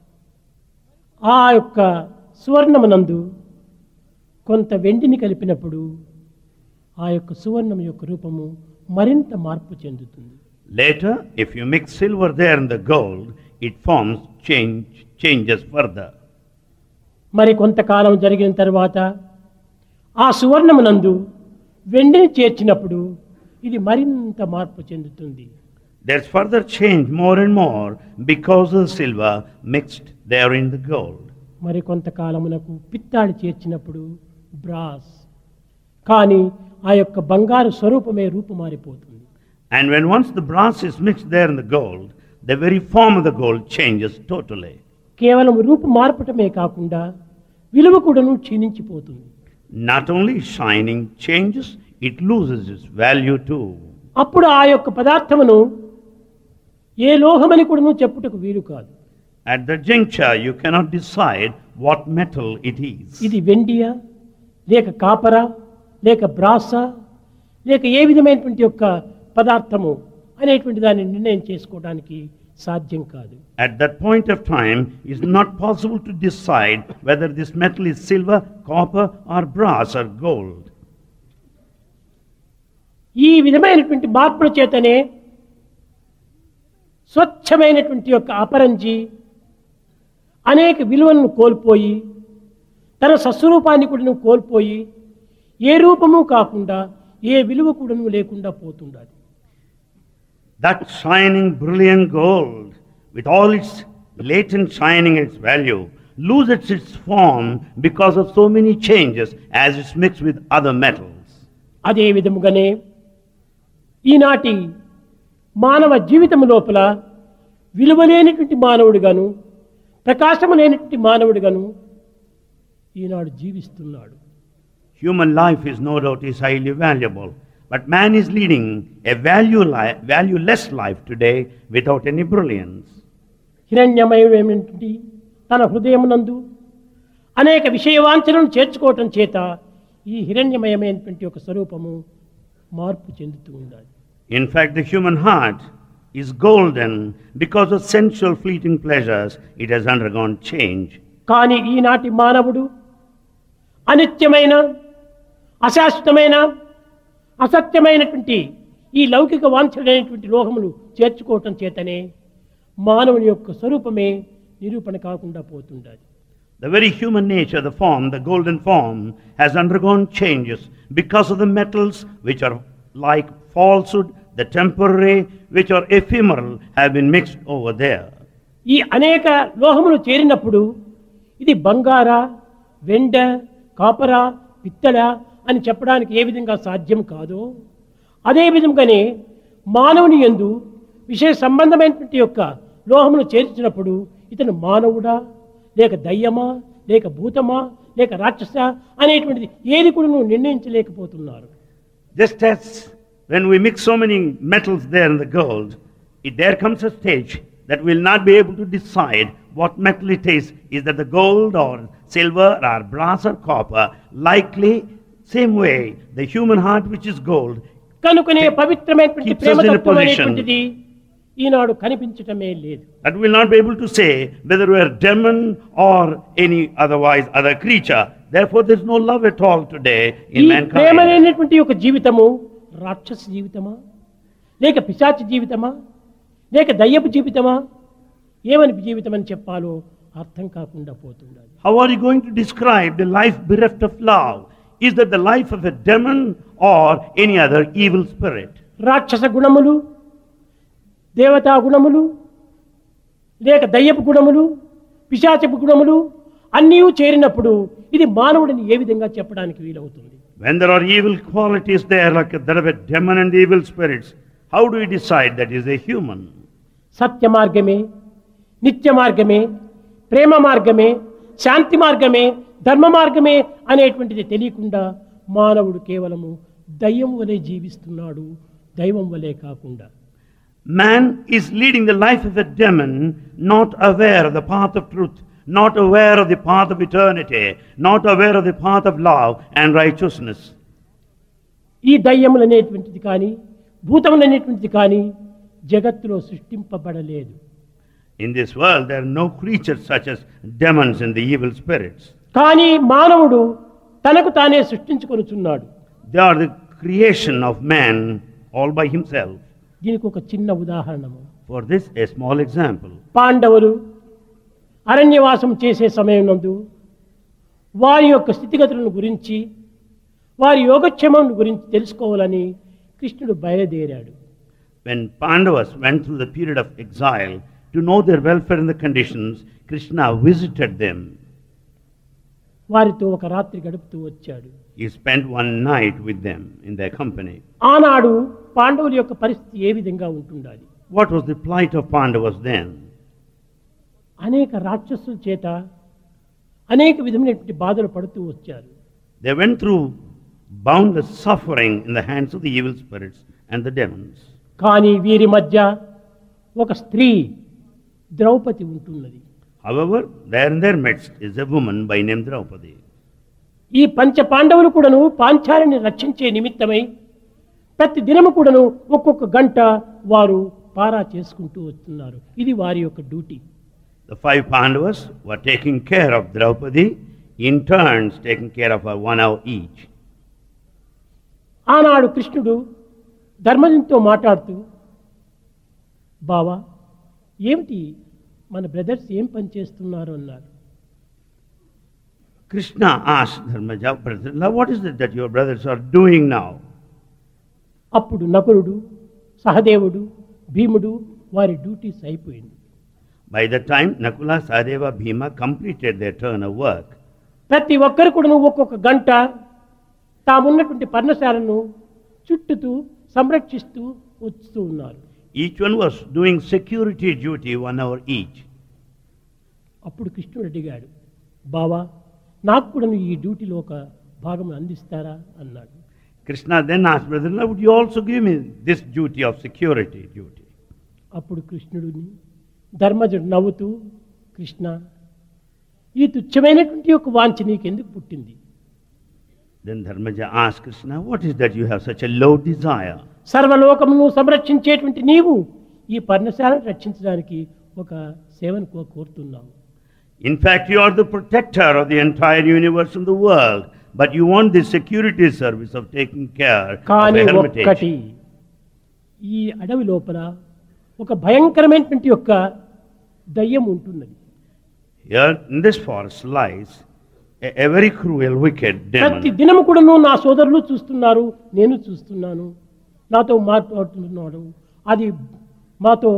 ఆ యొక్క సువర్ణమునందు కొంత వెండిని కలిపినప్పుడు ఆ యొక్క సువర్ణం యొక్క రూపము మరింత మార్పు చెందుతుంది. Later, if you mix silver there in the gold, it forms changes further. మరి కొంతకాలం జరిగిన తర్వాత ఆ సువర్ణమునందు వెండిని చేర్చినప్పుడు ఇది మరింత మార్పు చెందుతుంది. There's further change more and more because of the silver mixed there in the gold. మరి కొంతకాలమునకు పిత్తాడి చేర్చినప్పుడు బ్రాస్, కానీ ఆ యొక్క బంగారు స్వరూపమే రూపుమారిపోతుంది. And when once the brass is mixed there in the gold, the very form of the gold changes totally. కేవలం రూపు మార్పటమే కాకుండా విలువ కూడాను క్షీణించిపోతుంది. Not only shining changes, it loses its value too. అప్పుడు ఆ యొక్క పదార్థమును ఏ లోహమని కూడాను చెప్పుటకు వీలు కాదు. At that juncture, you cannot decide what metal it is. ఇది వెండియా లేక కాపరా లేక బ్రాసా లేక ఏ విధమైనటువంటి యొక్క పదార్థము అనేటువంటి దాన్ని నిర్ణయం చేసుకోవడానికి సాధ్యం కాదు. At that point of time, it's not possible to decide whether this metal is silver, copper, or brass, or gold. ఈ విధమైనటువంటి మార్పుల చేతనే స్వచ్ఛమైనటువంటి యొక్క అపరంజి అనేక విలువలను కోల్పోయి తన స్వస్వరూపాన్ని కూడా కోల్పోయి ఏ రూపము కాకుండా ఏ విలువ కూడా లేకుండా పోతుండాలి. That shining, brilliant gold, with all its latent shining and its value, loses its form because of so many changes as it's mixed with other metals. అదే విధముగానే ఈనాటి మానవ జీవితం లోపల విలువలేనటువంటి మానవుడుగాను ప్రకాశము లేనటువంటి మానవుడుగాను ఈనాడు జీవిస్తున్నాడు. Human life is no doubt is highly valuable, but man is leading a valueless life today without any brilliance. హిరణ్యమయమైనటువంటి తన హృదయమునందు అనేక విషయవాంఛలను చేర్చుకోవటం చేత ఈ హిరణ్యమయమైనటువంటి ఒక స్వరూపము మార్పు చెందుతూ ఉండాలి. In fact, the human heart is golden because of sensual fleeting pleasures. It has undergone change. కానీ ఈనాటి మానవుడు అనిత్యమైన అశాశ్వతమైన అసత్యమైనటువంటి ఈ లౌకిక వాంఛలైనటువంటి లోహములు చేర్చుకోవటం చేతనే మానవుని యొక్క స్వరూపమే నిరూపణ కాకుండా పోతుండాలి. The very human nature, the form, the golden form, has undergone changes because of the metals which are like falsehood, the temporary, which are ephemeral, have been mixed over there. ఈ అనేక లోహములు చేరినప్పుడు ఇది బంగారా, వెండ, కాపరా, పిత్తళ అని చెప్పడానికి ఏ విధంగా సాధ్యం కాదో అదే విధంగానే మానవుని యందు విషయ సంబంధమైనటువంటి యొక్క లోహములు చేర్చినప్పుడు ఇతను మానవుడా లేక దయ్యమా లేక భూతమా లేక రాక్షస అనేటువంటిది ఏది కూడా నువ్వు నిర్ణయించలేకపోతున్నారు. Just as when we mix so many metals there in the gold, there comes a stage that we'll not be able to decide what metal it is. Is that the gold or silver or brass or copper? Likely, same way, the human heart which is gold కనుకనే పవిత్రమైనటువంటి keeps us in a ప్రేమతత్వం position అనేటువంటిది ఈనాడు కనిపించటమే లేదు. that will not be able to say whether we are demon or any other creature. Therefore, there is no love at all today ఈ in mankind. ప్రేమనేటువంటి ఒక జీవితము రాక్షస జీవితమా లేక పిశాచ జీవితమా లేక దయ్యపు జీవితమా ఏమని జీవితం అని చెప్పాలో అర్థం కాకుండా పోతుండాలి. How are you going to describe the life bereft of love? Is that the life of a demon or any other evil spirit? రాక్షస గుణములు, దేవతా గుణములు, లేక దయ్యపు గుణములు, పిశాచపు గుణములు అన్నీ చేరినప్పుడు ఇది మానవుడిని ఏ విధంగా చెప్పడానికి వీలవుతుంది? When there are evil qualities there, like that of a demon and evil spirits, how do we decide that is a human? సత్య మార్గమే, నిత్య మార్గమే, ప్రేమ మార్గమే, శాంతి మార్గమే, ధర్మ మార్గమే అనేటువంటిది తెలియకుండా మానవుడు కేవలము దయ్యం వలె జీవిస్తున్నాడు, దైవం వలె కాకుండా. Man is leading the life of a demon, not aware of the path of truth, not aware of the path of eternity, not aware of the path of love and righteousness. ఈ దయ్యములు అనేటువంటిది కానీ భూతములనేటువంటిది కానీ జగత్తులో సృష్టింపబడలేదు. In this world, there are no creatures such as demons and the evil spirits. కానీ మానవుడు తనకు తానే సృష్టించుకొనుచున్నాడు. They are the creation of man all by himself. దీనికి ఒక చిన్న ఉదాహరణము. For this, a small example. పాండవులు అరణ్యవాసం చేసే సమయం నందు వారి యొక్క స్థితిగతులను గురించి, వారి యోగక్షేమం గురించి తెలుసుకోవాలని కృష్ణుడు బయలుదేరాడు. When Pandavas went through the period of exile to know their welfare and the conditions, Krishna visited them. వారితో ఒక రాత్రి గడుపుతూ వచ్చాడు. He spent one night with them in their company. ఆనాడు పాండవుల యొక్క పరిస్థితి ఏ విధంగా ఉంటుండాలి? What was the plight of Pandavas then? అనేక రాక్షసుల చేత అనేక విధమైనటువంటి బాధలు పడుతూ వచ్చారు. They went through boundless suffering in the hands of the evil spirits and the demons. కానీ వీరి మధ్య ఒక స్త్రీ ద్రౌపది ఉంటున్నది. However, there in their midst is a woman by name Draupadi. ఈ పంచ పాండవులు కూడాను పాంచాలిని రక్షించే నిమిత్తమై ప్రతి దినము కూడాను ఒక్కొక్క గంట వారు పారా చేసుకుంటూ వస్తున్నారు. ఇది వారి యొక్క duty. The 5 Pandavas were taking care of Draupadi, in turns taking care of her 1 hour each. ఆనాడు కృష్ణుడు ధర్మజునితో మాట్లాడుతూ, బావా ఏమిటి మన బ్రదర్స్ ఏం పని చేస్తున్నారు అన్నారు. Krishna asked Dharmaja, brother-in-law, what is it that your brothers are doing now? అప్పుడు నకులుడు, సహదేవుడు, భీముడు వారి డ్యూటీస్ అయిపోయింది. By the time Nakula, Sahadeva, Bhima completed their turn of work, ప్రతి ఒక్కరు కూడా ఒక్కొక్క గంట తామున్నటువంటి పర్ణశాలను చుట్టుతూ సంరక్షిస్తూ వస్తూ ఉన్నారు. each one was doing security duty 1 hour each. అప్పుడు కృష్ణుడు అడిగాడు, బావా నాకు కూడా ఈ డ్యూటీలో ఒక భాగం అందిస్తారా అన్నాడు. Krishna then asked, brother-in-law, would you also give me this duty of security duty? అప్పుడు కృష్ణుడిని ధర్మజుడు నవ్వుతూ, కృష్ణ ఈ తుచ్చమైనటువంటి యొక్క వాంఛ నీకెందుకు పుట్టింది? Then Dharmaja asked Krishna, what is that you have such a low desire? సర్వలోకమును సంరక్షించేటువంటి నీవు ఈ పర్ణశాలను రక్షించడానికి ఒక సేవను కోరుతున్నావు. In fact, you are the protector of the entire universe and the world, but you want this security service of taking care of కానీ a hermitage. ఒక్కటి, ఈ అడవి లోపల ఒక భయంకరమైనటువంటి యొక్క దయ్యం ఉంటున్నది. Here in this forest lies a very cruel, wicked ప్రతి demon. దినము కూడాను నా సోదరులు చూస్తున్నారు, నేను చూస్తున్నాను, నాతో మాట్లాడుతున్నాడు. అది మాతో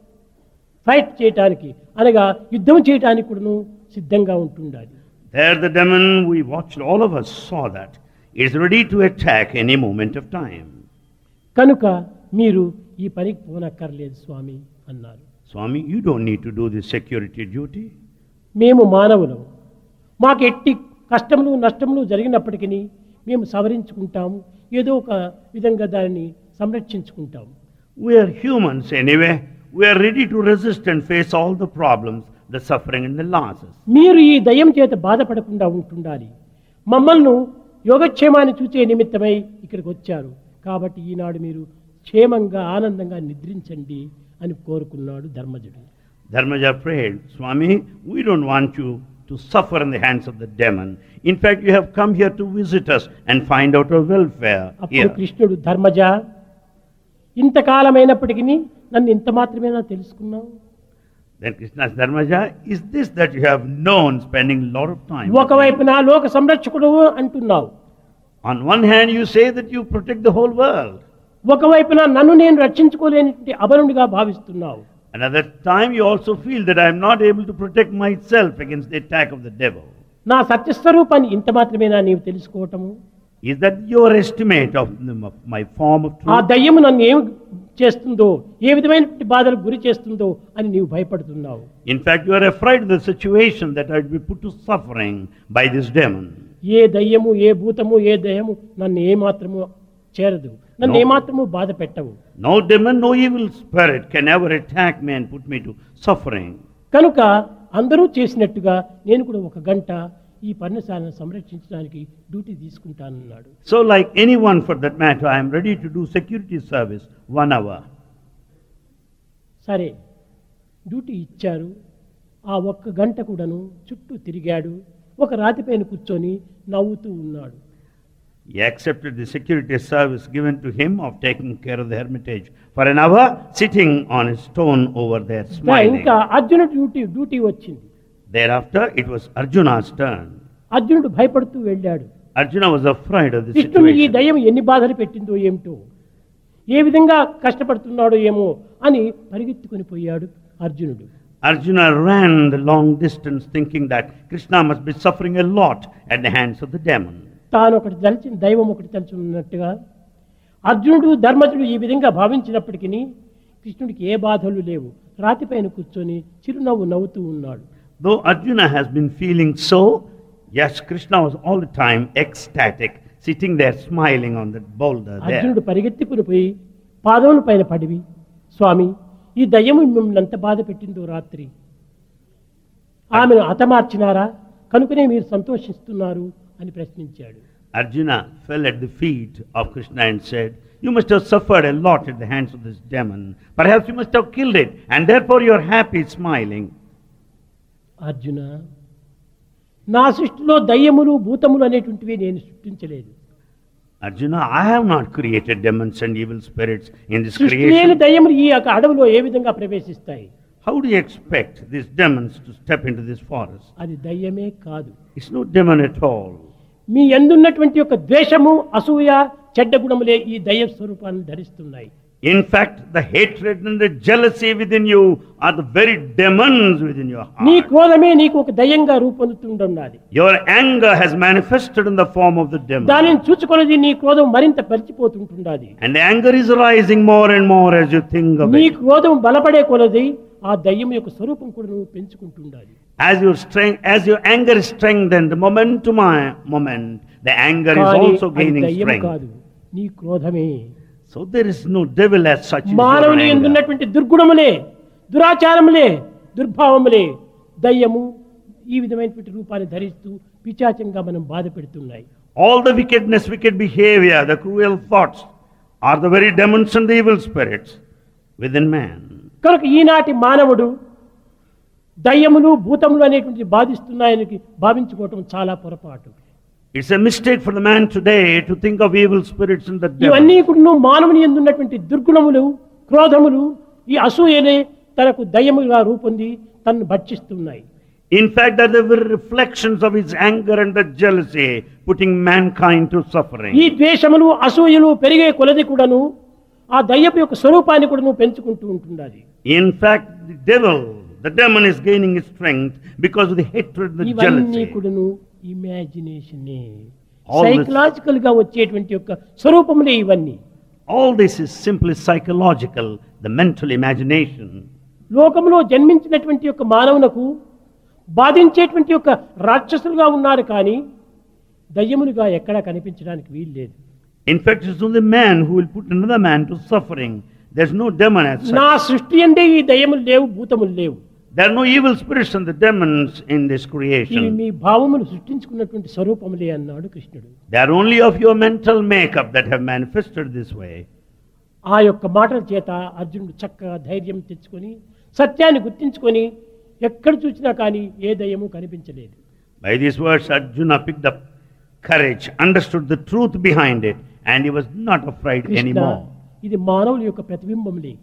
ఫైట్ చేయటానికి అనగా యుద్ధం చేయటానికి కూడాను సిద్ధంగా ఉంటుండాలి. There the demon, we watched, all of us saw that, is ready to attack any moment of time. కనుక మీరు ఈ పనికి పోనక్కర్లేదు స్వామి అన్నారు. Swami, you don't need to do this security duty. మేము మానవులం, మాకు ఎట్టి కష్టములు నష్టములు జరిగినప్పటికీ మేము సవరించుకుంటాము, ఏదో ఒక విధంగా దానిని సంరక్షించుకుంటాము. We are humans anyway. We are ready to resist and face all the problems, the suffering and the losses. మీరు ఈ దయ్యం చేత బాధపడకుండా ఉంటుండాలి. మమ్మల్ని యోగక్షేమాన్ని చూచే నిమిత్తమై ఇక్కడికి వచ్చారు కాబట్టి ఈనాడు మీరు క్షేమంగా ఆనందంగా నిద్రించండి అని కోరుకున్నాడు ధర్మజుడు. Dharmaja prayed, Swami, we don't want you to suffer in the hands of the demon. In fact, you have come here to visit us and find out our welfare అప్పుడు here. కృష్ణుడు, ధర్మజ ఇంతకాలమైనప్పటికీ నన్ను ఇంత మాత్రమేనా తెలుసుకున్నావు? Then Krishna asked, Dharmaja, is this that you have known spending a lot of time? ఒకవైపున లోక సంరక్షకుడు అంటున్నావు, On one hand, you say that you protect the whole world. ఒకవైపున నన్ను నేను రక్షించుకోలేనిటువంటి అబలుడిగా భావిస్తున్నావు. Another time, you also feel that I am not able to protect myself against the attack of the devil. నా సత్యస్వరూపాన్ని ఇంత మాత్రమేనా నీవు తెలుసుకోవటము? Is that your estimate of my form of ఆ truth? దయ్యము నన్ను ఏం చేస్తుందో, ఏ విధమైనటువంటి బాధలకు గురి చేస్తుందో అని నీవు భయపడుతున్నావు. In fact, you are afraid of the situation that I will be put to suffering by this demon. ఏ దయ్యము, ఏ భూతము, ఏ దయ్యము నన్ను ఏమాత్రము చేరదు, నన్ను ఏమాత్రము బాధ పెట్టవు. No demon, no evil spirit can ever attack me and put me to suffering. కనుక అందరూ చేసినట్టుగా నేను కూడా ఒక గంట ఈ పర్ణశాలను సంరక్షించడానికి డ్యూటీ తీసుకుంటానన్నాడు. So like anyone for that matter, I am ready to do security service 1 hour. సరే, డ్యూటీ ఇచ్చారు. ఆ 1 గంట కూడాను చుట్టూ తిరిగాడు. ఒక రాతిపైన కూర్చొని నవ్వుతూ ఉన్నాడు. He accepted the security service given to him of taking care of the hermitage for an hour, sitting on a stone over there smiling. ఇంకా అర్జునుడు డ్యూటీ వచ్చింది. Thereafter, it was Arjuna's turn. అర్జునుడు భయపడుతూ వెళ్ళాడు. Arjuna was afraid of the కృష్ణుని ఈ situation. దయ్యం ఎన్ని బాధలు పెట్టిందో ఏమిటో, ఏ విధంగా కష్టపడుతున్నాడో ఏమో అని పరిగెత్తుకుని పోయాడు అర్జునుడు. Arjuna ran the long distance thinking that Krishna must be suffering a lot at the hands of the demon. తాను ఒకటి తలచి దైవం ఒకటి తలచి ఉన్నట్టుగా అర్జునుడు ధర్మజుడు ఈ విధంగా భావించినప్పటికీ కృష్ణుడికి ఏ బాధలు లేవు. రాతిపైన కూర్చొని చిరునవ్వు నవ్వుతూ ఉన్నాడు. Though Arjuna has been feeling so, yes, Krishna was all the time ecstatic, sitting there smiling on that boulder there. అర్జునుడు పరిగెత్తుకుని పోయి పాదముల పైన పడివి, స్వామి, ఈ దయ్యము మిమ్మల్ని ఎంత బాధ పెట్టిందో రాత్రి, ఆమెను హతమార్చినారా, కనుకనే మీరు సంతోషిస్తున్నారు అని ప్రశ్నించాడు. Arjuna fell at the feet of Krishna and said, "You must have suffered a lot at the hands of this demon. Perhaps you must have killed it, and therefore you are happy, smiling." Arjuna, నా సృష్టిలో దయ్యములు భూతములు అనేటువంటివి నేను సృష్టించలేదు. Arjuna, I have not created demons and evil spirits in this సృష్టి లేని creation. దయ్యములు ఈ యొక్క అడవిలో ఏ విధంగా ప్రవేశిస్తాయి? How do you expect these demons to step into this forest? అది దయ్యమే కాదు. It's no demon at all. మీ యందున్నటువంటి యొక్క ద్వేషము, అసూయ, చెడ్డ గుణములే ఈ దయ్య స్వరూపాన్ని ధరిస్తున్నాయి. In fact, the hatred and the jealousy within you are the very demons within your నీ heart. క్రోధమే నీకు ఒక దయ్యంగా రూపొందుతుంటున్నది. Your anger has manifested in the form of the demon. దానిని చూచుకొనిది నీ క్రోధం మరింత పెరిచిపోతుంటున్నది. And the anger is rising more and more as you think of నీ it. క్రోధం బలపడే కొలది ఆ దయ్యం యొక్క స్వరూపం కూడా నువ్వు పెంచుకుంటుండాలి. As your anger is strengthened, moment to moment, the anger is కానీ also అది gaining దయ్యం strength. కాదు, నీ క్రోధమే. So there is no devil as such. As your మానవుని anger. ఎందున్నటువంటి దుర్గుణములే, దురాచారములే, దుర్భావములే దయ్యము ఈ విధమైనటువంటి రూపాన్ని ధరిస్తూ పిశాచంగా మనం బాధ పెడుతున్నాయి. All the wickedness, wicked behavior, the cruel thoughts are the very demons and the evil spirits within man. కనుక ఈనాటి మానవుడు దయ్యములు భూతములు అనేటువంటి బాధిస్తున్నాయని భావించుకోవటం చాలా పొరపాటు. It's a mistake for the man today to think of evil spirits and the ఇవన్నీ devil. కూడా మానవుని ఎందున్నటువంటి దుర్గుణములు, క్రోధములు, ఈ అసూయలే తనకు దయ్యములుగా రూపొంది తనను భక్షిస్తున్నాయి. In fact, they're the very reflections of his anger and the jealousy, putting mankind to suffering. ఈ ద్వేషములు, అసూయలు పెరిగే కొలది కూడాను ఆ దయ్యపు యొక్క స్వరూపాన్ని కూడా నువ్వు పెంచుకుంటూ ఉంటున్నది. In fact, the devil, the demon is gaining his strength because of the hatred and the ఇవన్నీ jealousy. కూడాను ఇమాజినేషనే, All this- సైకలాజికల్ గా వచ్చేటువంటి యొక్క స్వరూపములే ఇవన్నీ. All this is simply psychological, the mental imagination. లోకంలో జన్మించినటువంటి యొక్క మానవునకు బాధించేటువంటి యొక్క రాక్షసులుగా ఉన్నారు కానీ దయ్యములుగా ఎక్కడా కనిపించడానికి వీలు లేదు. In fact, it's only man who will put another man to suffering. There's no demon as నా such. సృష్టి అంటే ఈ దయ్యములు లేవు, భూతములు లేవు. There are no evil spirits and the demons in this ఇవి creation. మీ భావములు సృష్టించుకున్నటువంటి స్వరూపములే అన్నాడు కృష్ణుడు. They are only of your mental makeup that have manifested this way. ఆ యొక్క మాటల చేత అర్జునుడు చక్కగా ధైర్యం తెచ్చుకొని సత్యాన్ని గుర్తించుకొని ఎక్కడ చూసినా కానీ ఏ దయ్యము కనిపించలేదు. By these words, Arjuna picked up courage, understood the truth behind it, and he was not afraid Krishna, anymore. ఇది మానవుల యొక్క ప్రతిబింబములే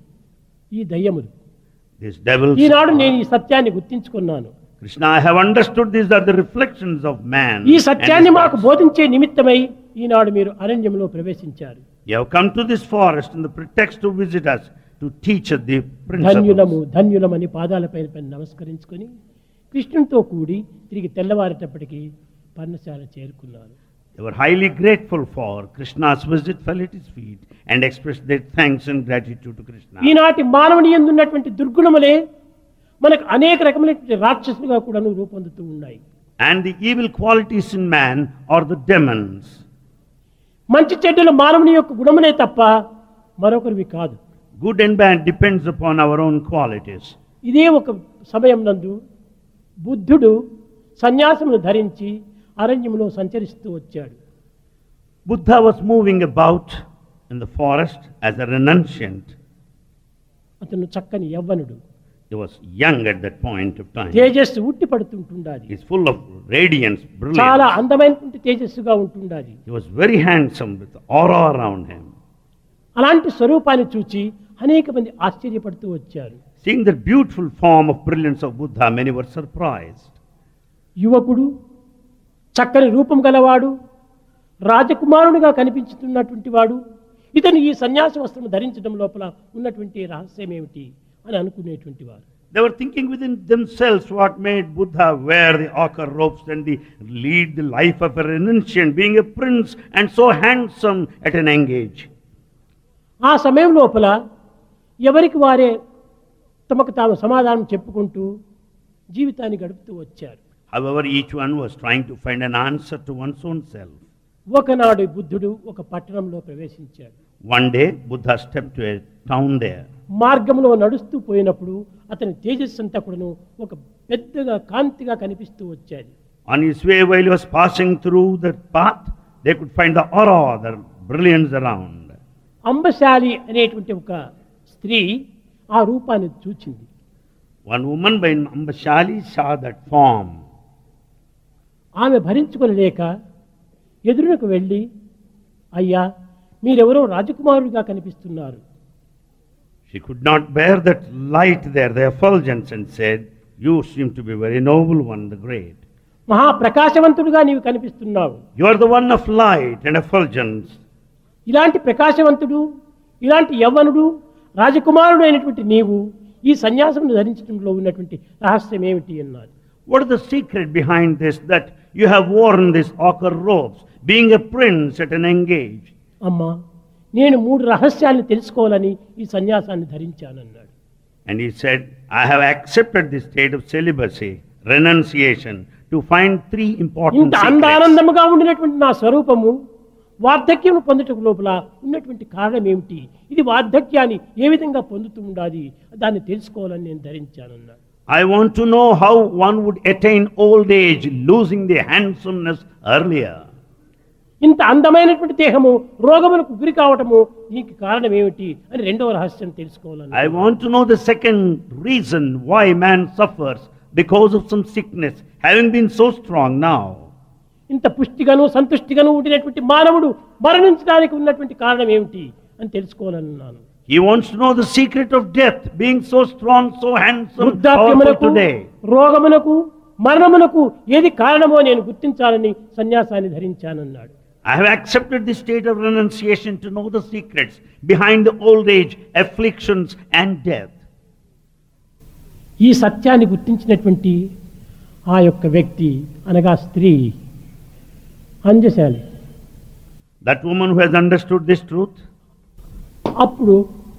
ఈ దయ్యములు. These devils. ఈనాడు నేను ఈ సత్యాన్ని గుర్తించుకున్నాను. Krishna, I have understood these are the reflections of man. ఈ and సత్యాన్ని his మాకు thoughts. బోధించే నిమిత్తమై ఈనాడు మీరు అరణ్యంలో ప్రవేశించారు. You have come to this forest in the pretext to visit us, to teach us the ధన్యులము principles. ధన్యులమని పాదాలపైన పైన నమస్కరించుకొని కృష్ణునితో కూడి తిరిగి తెల్లవారేటప్పటికి పర్ణశాల చేరుకున్నారు. They were highly grateful for Krishna's visit, fell at his feet, and expressed their thanks and gratitude to Krishna. ఈనాటి మానవుని యందు ఉన్నటువంటి దుర్గుణములే మనకు అనేక రకమైనటువంటి రాక్షసులుగా కూడా రూపొందుతూ ఉన్నాయి. And the evil qualities in man are the demons. మంచి చెడ్డలు మానవుని యొక్క గుణములే తప్ప మరొకరివి కాదు. Good and bad depends upon our own qualities. ఇదే ఒక సమయం నందు బుద్ధుడు సన్యాసమును ధరించి అరణ్యంలో సంచరిస్తూ వచ్చాడు. Buddha was moving about in the forest as a renunciant. అతను చక్కని యవ్వనుడు, He was young at that point of time. తేజస్సు ఉట్టి పడుతుంటుండాది, He's full of radiance, చాలా brilliance. అందమైనటువంటి తేజస్సుగా ఉంటుండాది. He was very handsome with aura around him. అలాంటి స్వరూపాన్ని చూచి అనేక మంది ఆశ్చర్యపడుతూ వచ్చారు. Seeing the beautiful form of brilliance of Buddha, many were surprised. యువకుడు, చక్కని రూపం గలవాడు, రాజకుమారునిగా కనిపించుతున్నటువంటి వాడు, ఇతను ఈ సన్యాస వస్త్రం ధరించడం లోపల ఉన్నటువంటి రహస్యం ఏమిటి అని అనుకునేటువంటి వారు. They were thinking within themselves what made Buddha wear the ochre robes and lead the life of a renunciant, being a prince and so handsome at an young age. ఆ సమయం లోపల ఎవరికి వారే తమకు తాము సమాధానం చెప్పుకుంటూ జీవితాన్ని గడుపుతూ వచ్చారు. However, each one was trying to find an answer to one's own self. ఒకనాడు బుద్ధుడు ఒక పట్టణంలో ప్రవేశించాడు. One day, Buddha stepped to a town there. మార్గంలో నడుస్తూ పోయినప్పుడు అతని తేజస్సు అంతా కూడాను ఒక పెద్దగా కాంతిగా కనిపిస్తూ వచ్చేది. On his way, while he was passing through the path, they could find the aura, the brilliance around. అంబశాలి అనేటువంటి ఒక స్త్రీ ఆ రూపాన్ని చూచింది. One woman by Ambashali saw that form. ఆమె భరించుకొనలేక ఎదురునకు వెళ్ళి, అయ్యా, మీరెవరో రాజకుమారుడిగా కనిపిస్తున్నారు. She could not bear that light there, the effulgence, and said, "You seem to be very noble one, the great. మహాప్రకాశవంతుడుగా నీవు కనిపిస్తున్నావు. You are the one of light and effulgence." ఇలాంటి ప్రకాశవంతుడు, ఇలాంటి యవ్వనుడు, రాజకుమారుడు అయినటువంటి నీవు ఈ సన్యాసమును ధరించడంలో ఉన్నటువంటి రహస్యం ఏమిటి అన్నారు. What is the secret behind this, that you have worn these ochre robes, being a prince at an young age? అమ్మా, నేను 3 రహస్యాలను తెలుసుకోవాలని ఈ సన్యాసాన్ని ధరించానన్నాడు. And he said, "I have accepted this state of celibacy, renunciation, to find 3 important ఇంత secrets." అందానందముగా ఉండినటువంటి నా స్వరూపము వార్ధక్యం పొందుట లోపల ఉన్నటువంటి కారణం ఏమిటి, ఇది వార్ధక్యాన్ని ఏ విధంగా పొందుతూ ఉండాలి, దాన్ని తెలుసుకోవాలని నేను ధరించానన్నాడు. I want to know how one would attain old age, losing the handsomeness earlier. ఇంత అందమైనటువంటి దేహము రోగములకు గురి కావటము దీనికి కారణం ఏమిటి అని రెండవ రహస్యం తెలుసుకోవాలని. I want to know the second reason why man suffers because of some sickness, having been so strong now. ఇంత పుష్టిగాను సంతుష్టిగాను ఉండినటువంటి మానవుడు మరణించడానికి ఉన్నటువంటి కారణం ఏమిటి అని తెలుసుకోవాలన్నాను. He wants to know the secret of death, being so strong, so handsome, powerful వృద్ధాప్యమునకు, today. రోగమునకు, మరణమునకు ఏది కారణమో నేను గుర్తించాలని సన్యాసాన్ని ధరించానన్నాడు. I have accepted the state of renunciation to know the secrets behind the old age, afflictions and death. ఈ సత్యాన్ని గుర్తించినటువంటి ఆ యొక్క వ్యక్తి అనగా స్త్రీ అంజశాలి. That woman who has understood this truth, అప్పుడు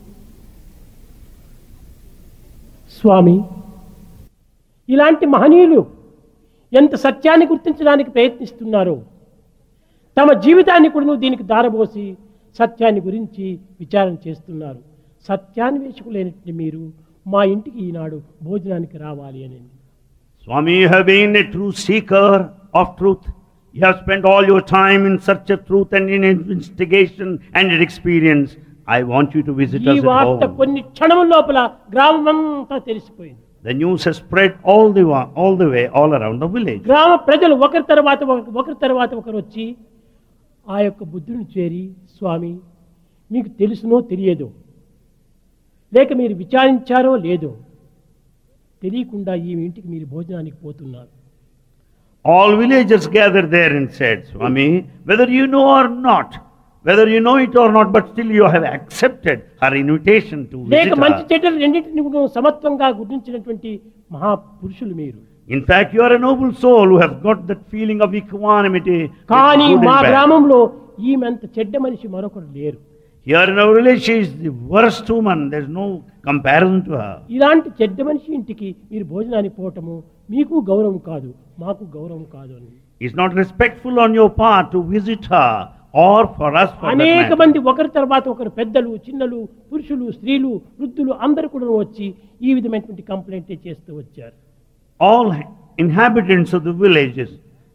స్వామి, ఇలాంటి మహనీయులు ఎంత సత్యాన్ని గుర్తించడానికి ప్రయత్నిస్తున్నారో, తమ జీవితాన్ని కూడా దీనికి దారబోసి సత్యాన్ని గురించి విచారణ చేస్తున్నారు. సత్యాన్వేషకులైనటువంటి మీరు మా ఇంటికి ఈనాడు భోజనానికి రావాలి అని. Swami, you have been a true seeker of truth. You have spent all your time in search of truth and in investigation and in experience. I want you to visit ఈ us at వార్త home. కొన్ని క్షణముల లోపల గ్రామమంతా తెలిసిపోయింది. The news has spread all the way all around the village. గ్రామ ప్రజలు ఒకరి తర్వాత ఒకరు వచ్చి ఆ యొక్క బుద్ధుని చేరి, స్వామి, మీకు తెలుసునో తెలియదో, లేక మీరు విచారించారో లేదో, తెలియకుండా ఈ ఇంటికి మీరు భోజనానికి పోతున్నారు. All villagers gathered there and said, "Swami, whether you know or not, whether you know it or not, but still you have accepted her invitation to లేక visit మంచి her. చెడ్డలు రెండింటిని కూడా సమత్వంగా గుర్తించినటువంటి మహాపురుషులు మీరు. In fact, you are a noble soul who has got that feeling of equanimity. with కానీ good and మా bad. గ్రామంలో ఈమెంత చెడ్డ మనిషి మరొకరు లేరు. Here in our village, she is the worst woman. There is no comparison to her. ఇలాంటి చెడ్డ మనిషి ఇంటికి మీరు భోజనానికి పోవటము మీకు గౌరవం కాదు, మాకు గౌరవం కాదు అని. It's not respectful on your part to visit her or for us for that అనేక matter. మంది ఒకరి తర్వాత ఒకరు, పెద్దలు, చిన్నలు, పురుషులు, స్త్రీలు, వృద్ధులు అందరూ కూడా వచ్చి ఈ విధమైనటువంటి కంప్లైంట్ చేస్తూ వచ్చారు. All inhabitants of the villages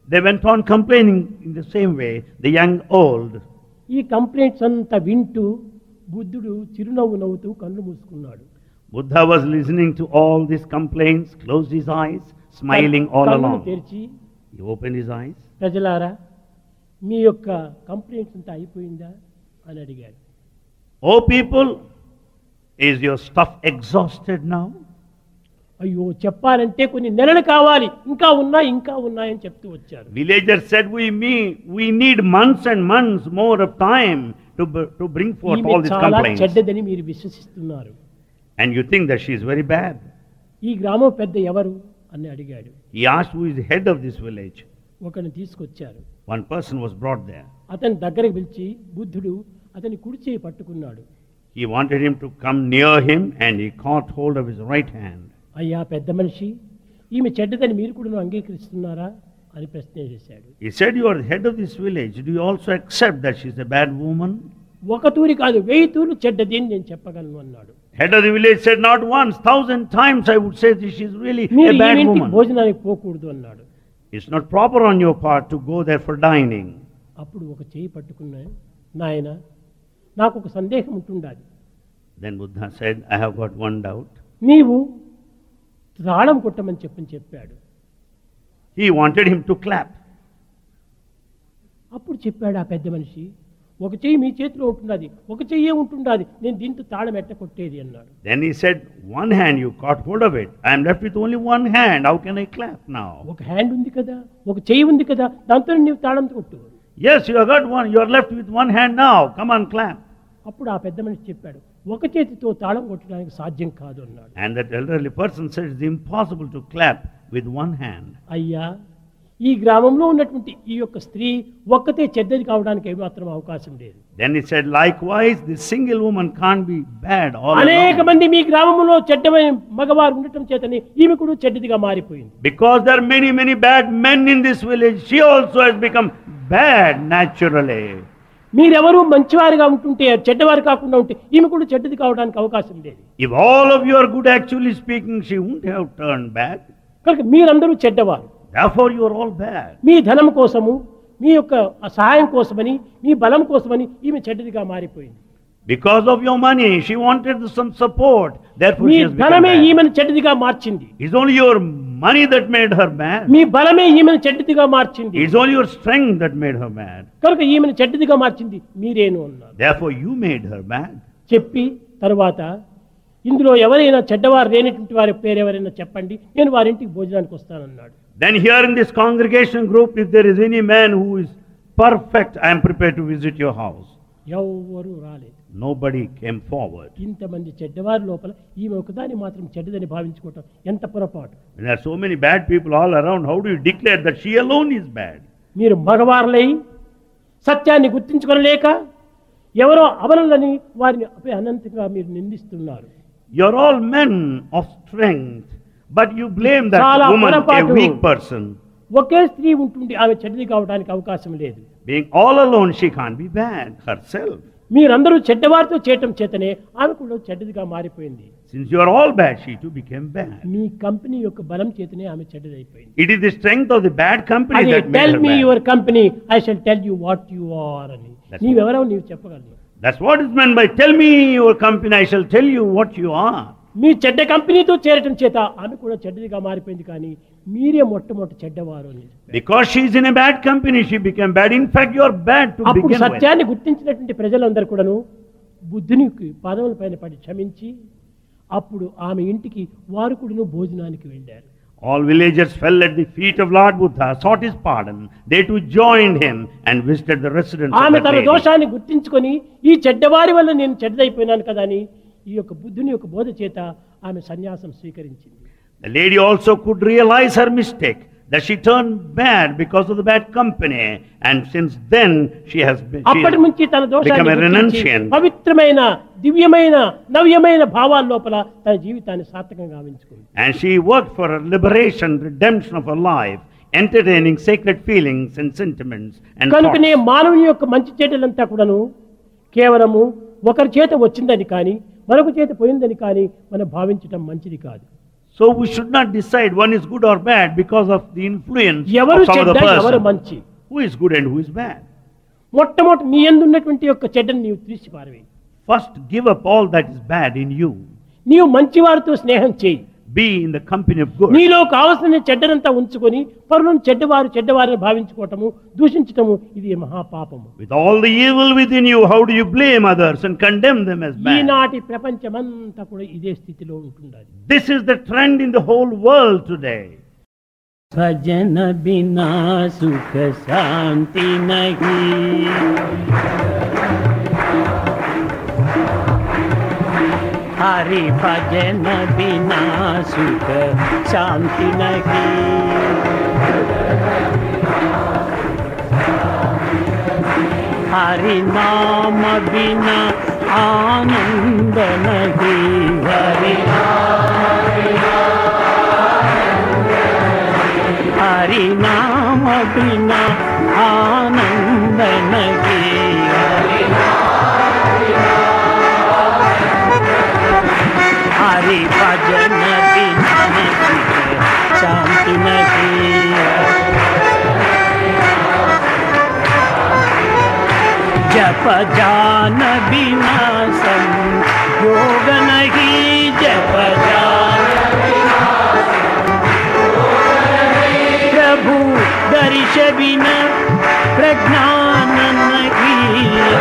They went on complaining in the same way, the young old. ఈ కంప్లైంట్స్ అంతా వింటూ బుద్ధుడు చిరునవ్వు నవ్వుతూ కళ్ళు మూసుకున్నాడు. Buddha was listening to all these complaints, closed his eyes, smiling all కళ్ళు along. తెరిచి, He opened his eyes. ప్రజలారా మీ యొక్క కంప్లైంట్స్ అంతా అయిపోయిందా అని అడిగాడు. Oh people, is your stuff exhausted now? అయ్యో చెప్పాలంటే కొన్ని నెలలు కావాలి, ఇంకా ఉన్నాయని చెప్తూ వచ్చారు. Villagers said, we need months and months more of time to bring forth all these చాలా complaints. చెడ్డదని మీరు విశ్వసిస్తున్నారు. And you think that she is very bad. ఈ గ్రామం పెద్ద ఎవరు అని అడిగాడు. He asked who is the head of this village. ఒకరిని తీసుకొచ్చారు. One person was brought there. అతని దగ్గరికి పిలిచి బుద్ధుడు అతని కుడి చేయి పట్టుకున్నాడు. He wanted him to come near him and he caught hold of his right hand. అయ్యా పెద్ద మనిషి, ఈమె చెడ్డదని మీరు కూడా అంగీకరిస్తున్నారా అని ప్రశ్న చేశాడు. He said, you are the head of this village. Do you also accept that she is a bad woman? ఒక తూరి కాదు 1000 తూర్లు చెడ్డది అని నేను చెప్పగలను అన్నాడు. Head of the village said, not once, 1000 times I would say that she is really మీరు a ఈ bad ఇంటికి woman. భోజనానికి పోకూడదు అన్నాడు. It's not proper on your part to go there for dining. అప్పుడు ఒక చేయి పట్టుకున్నాను. నాయన నాకు ఒక సందేహం ఉంటుండాలి. Then Buddha said, I have got one doubt. నీవు తాళం కొట్టమని చెప్పాడు. He wanted him to clap. అప్పుడు చెప్పాడు ఆ పెద్ద మనిషి, ఒక చెయ్యి మీ చేతిలో ఉంటున్నది, ఒక చెయ్యే ఉంటుండాది, నేను దీంతో తాళం ఎట్ట కొట్టేది అన్నాడు. Then he said, one hand you caught hold of it. I am left with only one hand. How can I clap now? ఒక హ్యాండ్ ఉంది కదా, ఒక చెయ్యి ఉంది కదా, దాంతో నీవు తాళం కొట్టు. Yes, you have got one. You are left with one hand now. Come on, clap. అప్పుడు ఆ పెద్ద మనిషి చెప్పాడు, ఒక చేతితో తాళం కొట్టడానికి సాధ్యం కాదు అన్నాడు. And that elderly person said, it's impossible to clap with one hand. అయ్యా, ఈ గ్రామంలో ఉన్నటువంటి ఈ యొక్క స్త్రీ ఒక్కతే చెడ్డది కావడానికి ఏమాత్రం అవకాశం లేదు. Then he said, likewise, this single woman can't be bad all అనేక alone. మంది మీ గ్రామంలో చెడ్డమైన మగవారు ఉండటం చేతనే ఈమె కూడా చెడ్డదిగా మారిపోయింది. Because there are many, many bad men in this village, she also has become bad naturally. మీరెవరూ మంచివారుగా ఉంటుంటే, చెడ్డవారు కాకుండా ఉంటే ఈమె కూడా చెడ్డది కావడానికి అవకాశం లేదు. If all of you are good, actually speaking, she wouldn't have turned bad. కనుక మీరందరూ చెడ్డవారు. Therefore, you are all bad. మీ ధనం కోసము, మీ యొక్క సహాయం కోసమని, మీ బలం కోసమని ఈమె చెడ్డదిగా మారిపోయింది. Because of your money, she wanted some support. Therefore, me she has become ధనమే bad. ఈమెను చెడ్డదిగా మార్చింది. It's only your money that made her mad. మీ బలమే ఈమెను చెడ్డదిగా మార్చింది. It's only your strength that made her mad. కనుక ఈమెను చెడ్డదిగా మార్చింది మీరేను అన్నారు. Therefore, you made her mad. చెప్పి తరువాత ఇందులో ఎవరైనా చెడ్డవారు లేనటువంటి వారి పేరు ఎవరైనా చెప్పండి, నేను వారింటికి భోజనానికి వస్తానన్నాడు. Then here in this congregation group, if there is any man who is perfect, I am prepared to visit your house. ఎవరు రాలేదు. Nobody came forward. ఇంతమంది చెడ్డవారి లోపల ఈమె ఒకదాన్ని మాత్రం చెడ్డదని భావించుకోవటం ఎంత పొరపాటు. When there are so many bad people all around, how do you declare that she alone is bad? మీరు మగవారులై సత్యాన్ని గుర్తించుకోలేక ఎవరో అవలలని వారిని అనంతంగా మీరు నిందిస్తున్నారు. You are all men of strength, but you blame that చాలా woman, a పొరపాటు. weak person. ఒకే స్త్రీ ఉంటుండి ఆమె చెడ్డది కావడానికి అవకాశం లేదు. Being all alone, she can't be bad herself. మీరందరూ చెడ్డవారితో చేయటం చేతనే ఆమె కూడా చెడ్డదిగా మారిపోయింది. Since you are all bad, she too became bad. మీ కంపెనీ యొక్క బలం చేతనే ఆమె చెడ్డదైపోయింది. It is the strength of the bad company అది that made టెల్ her మీ bad. Your company, I shall tell you what you are అని. నీవెవరో నీవు చెప్పగలను. That's what is meant by tell me your company, I shall tell you what you are. మీ చెడ్డ కంపెనీతో చేరటం చేత ఆమె కూడా చెడ్డదిగా మారిపోయింది, కానీ మీరే మొట్టమొదటి చెడ్డవారు అని. Because she is in a bad company, she became bad. In fact, you are bad to అప్పుడు begin with. సత్యాన్ని గుర్తించినటువంటి ప్రజలందరూ కూడాను బుద్ధునికి పాదముల పైన పడి క్షమించి అప్పుడు ఆమె ఇంటికి వారు కూడాను భోజనానికి వెళ్ళారు. All villagers fell at the feet of Lord Buddha, sought his pardon. They too joined him and visited the residence of ఆమె that తన lady. దోషాన్ని గుర్తించుకొని ఈ చెడ్డవారి వల్ల నేను చెడ్డదైపోయినాను కదా అని ఈ యొక్క బుద్ధుని యొక్క బోధ చేత ఆమె సన్యాసం స్వీకరించింది. The lady also could realize her mistake, that she turned bad because of the bad company, and since then she has అప్పటి నుంచి తన become దోషాన్ని a గుర్తించి renunciant. పవిత్రమైన దివ్యమైన నవ్యమైన భావాల లోపల తన జీవితాన్ని సార్థకంగా గావించుకుంది. And she worked for her liberation, redemption of her life, entertaining sacred feelings and sentiments and కనుకనే thoughts. మానవుని యొక్క మంచి చెడ్డలంతా కూడాను కేవలము ఒకరి చేత వచ్చిందని కానీ మరొక చేత పోయిందని కానీ మనం భావించటం మంచిది కాదు. So we should not decide one is good or bad because of the influence ఎవరు of some చెడ్డ other ఎవరు person. మంచి, Who is good and who is bad? మొట్టమొదటి నీ యందు ఉన్నటువంటి యొక్క చెడ్డను నీవు తీసి పారవేయి. First, give up all that is bad in you. నీవు మంచి వారితో స్నేహం చేయి. Be in the company of good. నీలో కావలసిన చెడ్డనంతా ఉంచుకొని పరులను చెడ్డవారిని భావించుకోవటము, దూషించటము ఇది మహాపాపము. With all the evil within you, how do you blame others and condemn them as bad? ఈనాటి ప్రపంచమంతా కూడా ఇదే స్థితిలో ఉంటున్నది. This is the trend in the whole world today. భజన బినా సుఖ శాంతి నహీ, హరి భజన బినా సుఖ శాంతి నహీ, హరి నామ బినా ఆనంద నహీ, హరి హరి నామ బినా ఆనంద నహీ, హరి భజన బినా శాంతి నహీ, జప జాన బినా సంయోగ నహీ, జప జాన प्रभु दर्श बिना प्रज्ञान नहीं,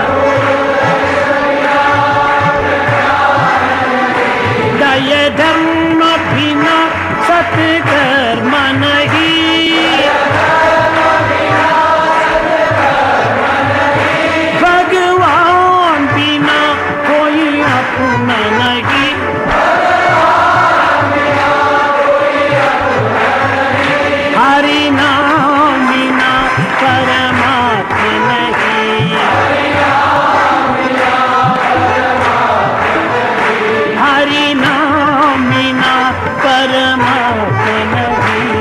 दय धर्म बिना सत्कर्म नहीं, भगवान बिना कोई अपना नहीं, हरि नाम बिना परमात्मा नहीं, हरि नाम बिना परमात्मा नहीं,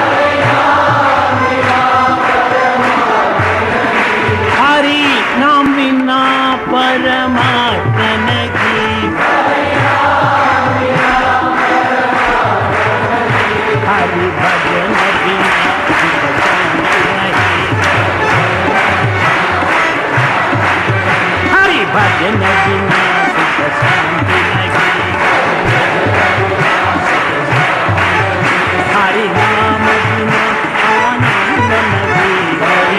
हरि नाम बिना परमात्मा नहीं, हरि भजन बिना हरि भजन बिना सुख शांति नहीं, हरि नाम बिना आनंद नहीं, हरि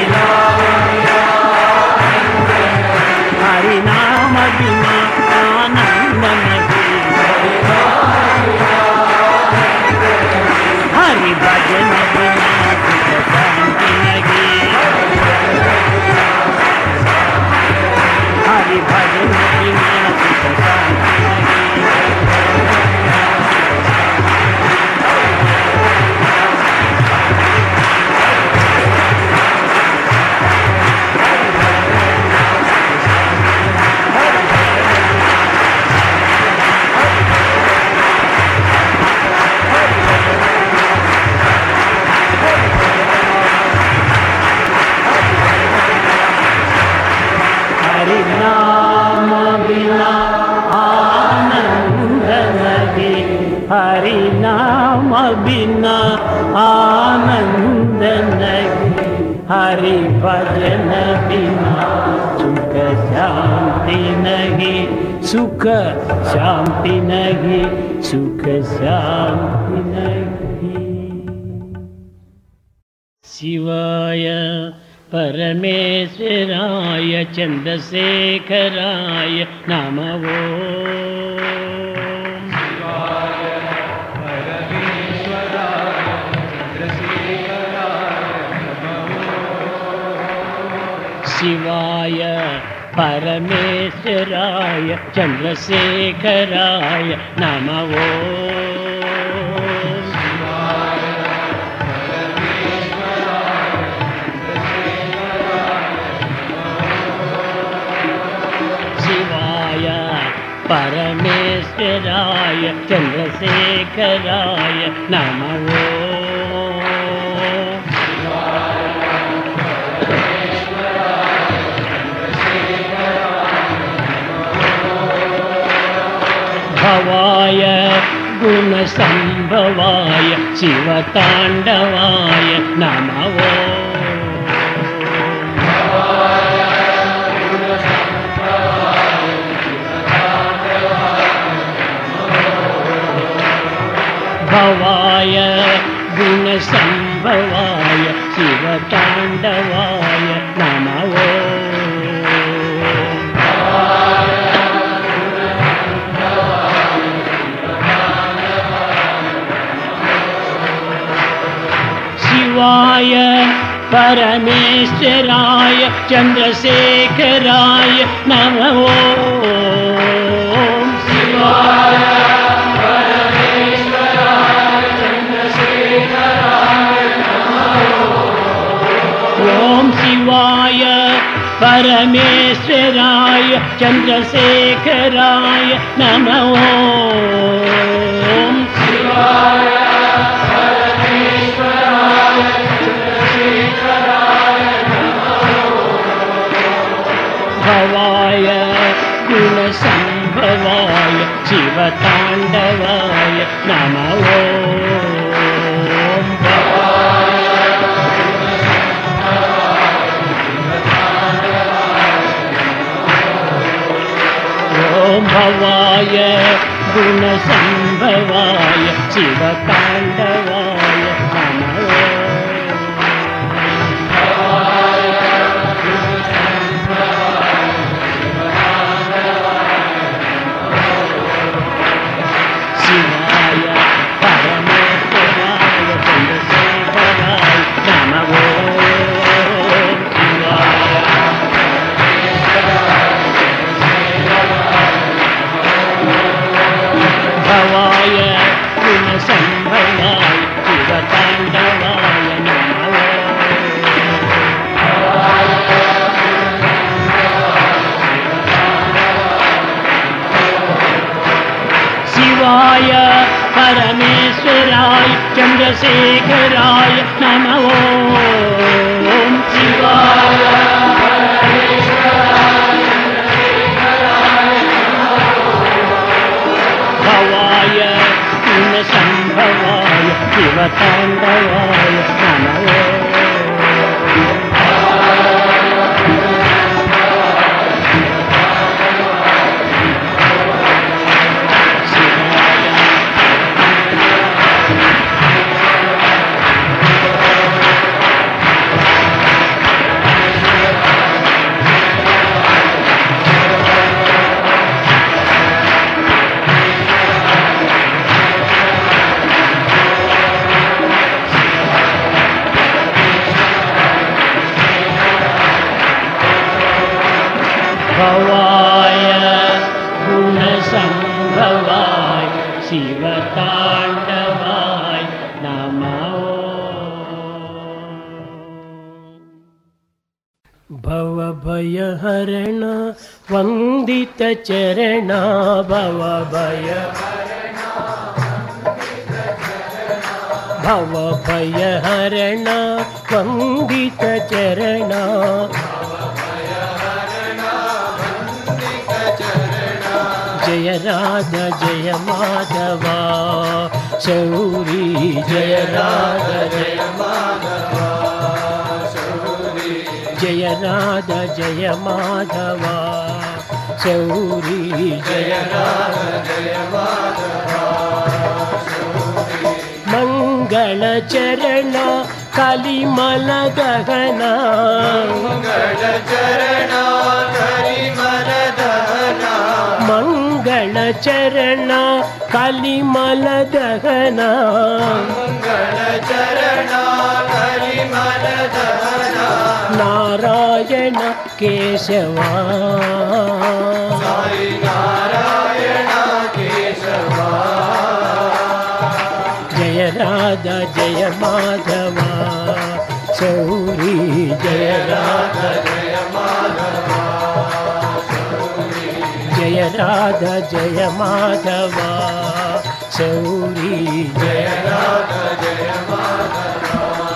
नाम बिना आनंद नहीं, हरि भजन बिना सुख शांति नहीं, हरि भजन बिना सुख शांति नहीं, हरि नाम बिना आनंद नहीं, हरि नाम बिना आनंद नहीं, हरि भजन बिना सुख शांति नहीं, सुख शांति नहीं, सुख शांति नहीं. शिवाय परमेश्वराय चंद्रशेखराय नमः. शिवाय परमेश्वराय चंद्रशेखराय नमः. शिवाय परमेश्वराय चंद्रशेखराय नमः. भवाय गुणसंभवाय సంభవాయ శివతాండవాయ నమో. భవాయ గుణసంభవాయ శివతాండవాయ నమో. శివాయ పరమేశ్వరాయ చంద్రశేఖరాయ నమో. శివాయ శివాయ పరమేశ్వరాయ చంద్రశేఖరాయ నమో. శివాయ పరమేశ్వరాయ చంద్రశేఖరాయ నమో. భవాయ గుణసంభవాయ శివతాండవాయ నమో. భవాయ గుణసంభవాయ శివతాండవాయ నమో. శివాయ పరమేశ్వరాయ చంద్రశేఖరాయ నమో. భవాయ గుణసంభవాయ శివతాండవాయ నమో. శివాయ పరమేశ్వరాయ చంద్రశేఖరాయ నమో. శివాయ భవాయ గుణసంభవాయ శివతాండవాయ నమో. భవాయ గుణసంభవాయ శివతాండవాయ నమో. భవభయహరణ వందిత చరణ భవభయహరణ వందిత చరణ జయ రాధ జయ మాధవ శౌరీ జయ రాధ జయ మాధవ శౌరీ జయ రాధ జయ మాధవ శౌరీ జయ రాధ జయ మాధవ మంగళ చరణ కలిమల దహన మంగళ చరణ కలిమల దహన మంగళ చరణ కలిమల దహన మంగళ చరణ కలిమల దహన నారాయణ కేశవ సాయి నారాయణ కేశవ జయ రాధ జయ మాధవ శౌరీ జయ రాధ జయ మాధవ జయ రాధ జయ మాధవ శౌరీ జయ రాధ జయ మాధవ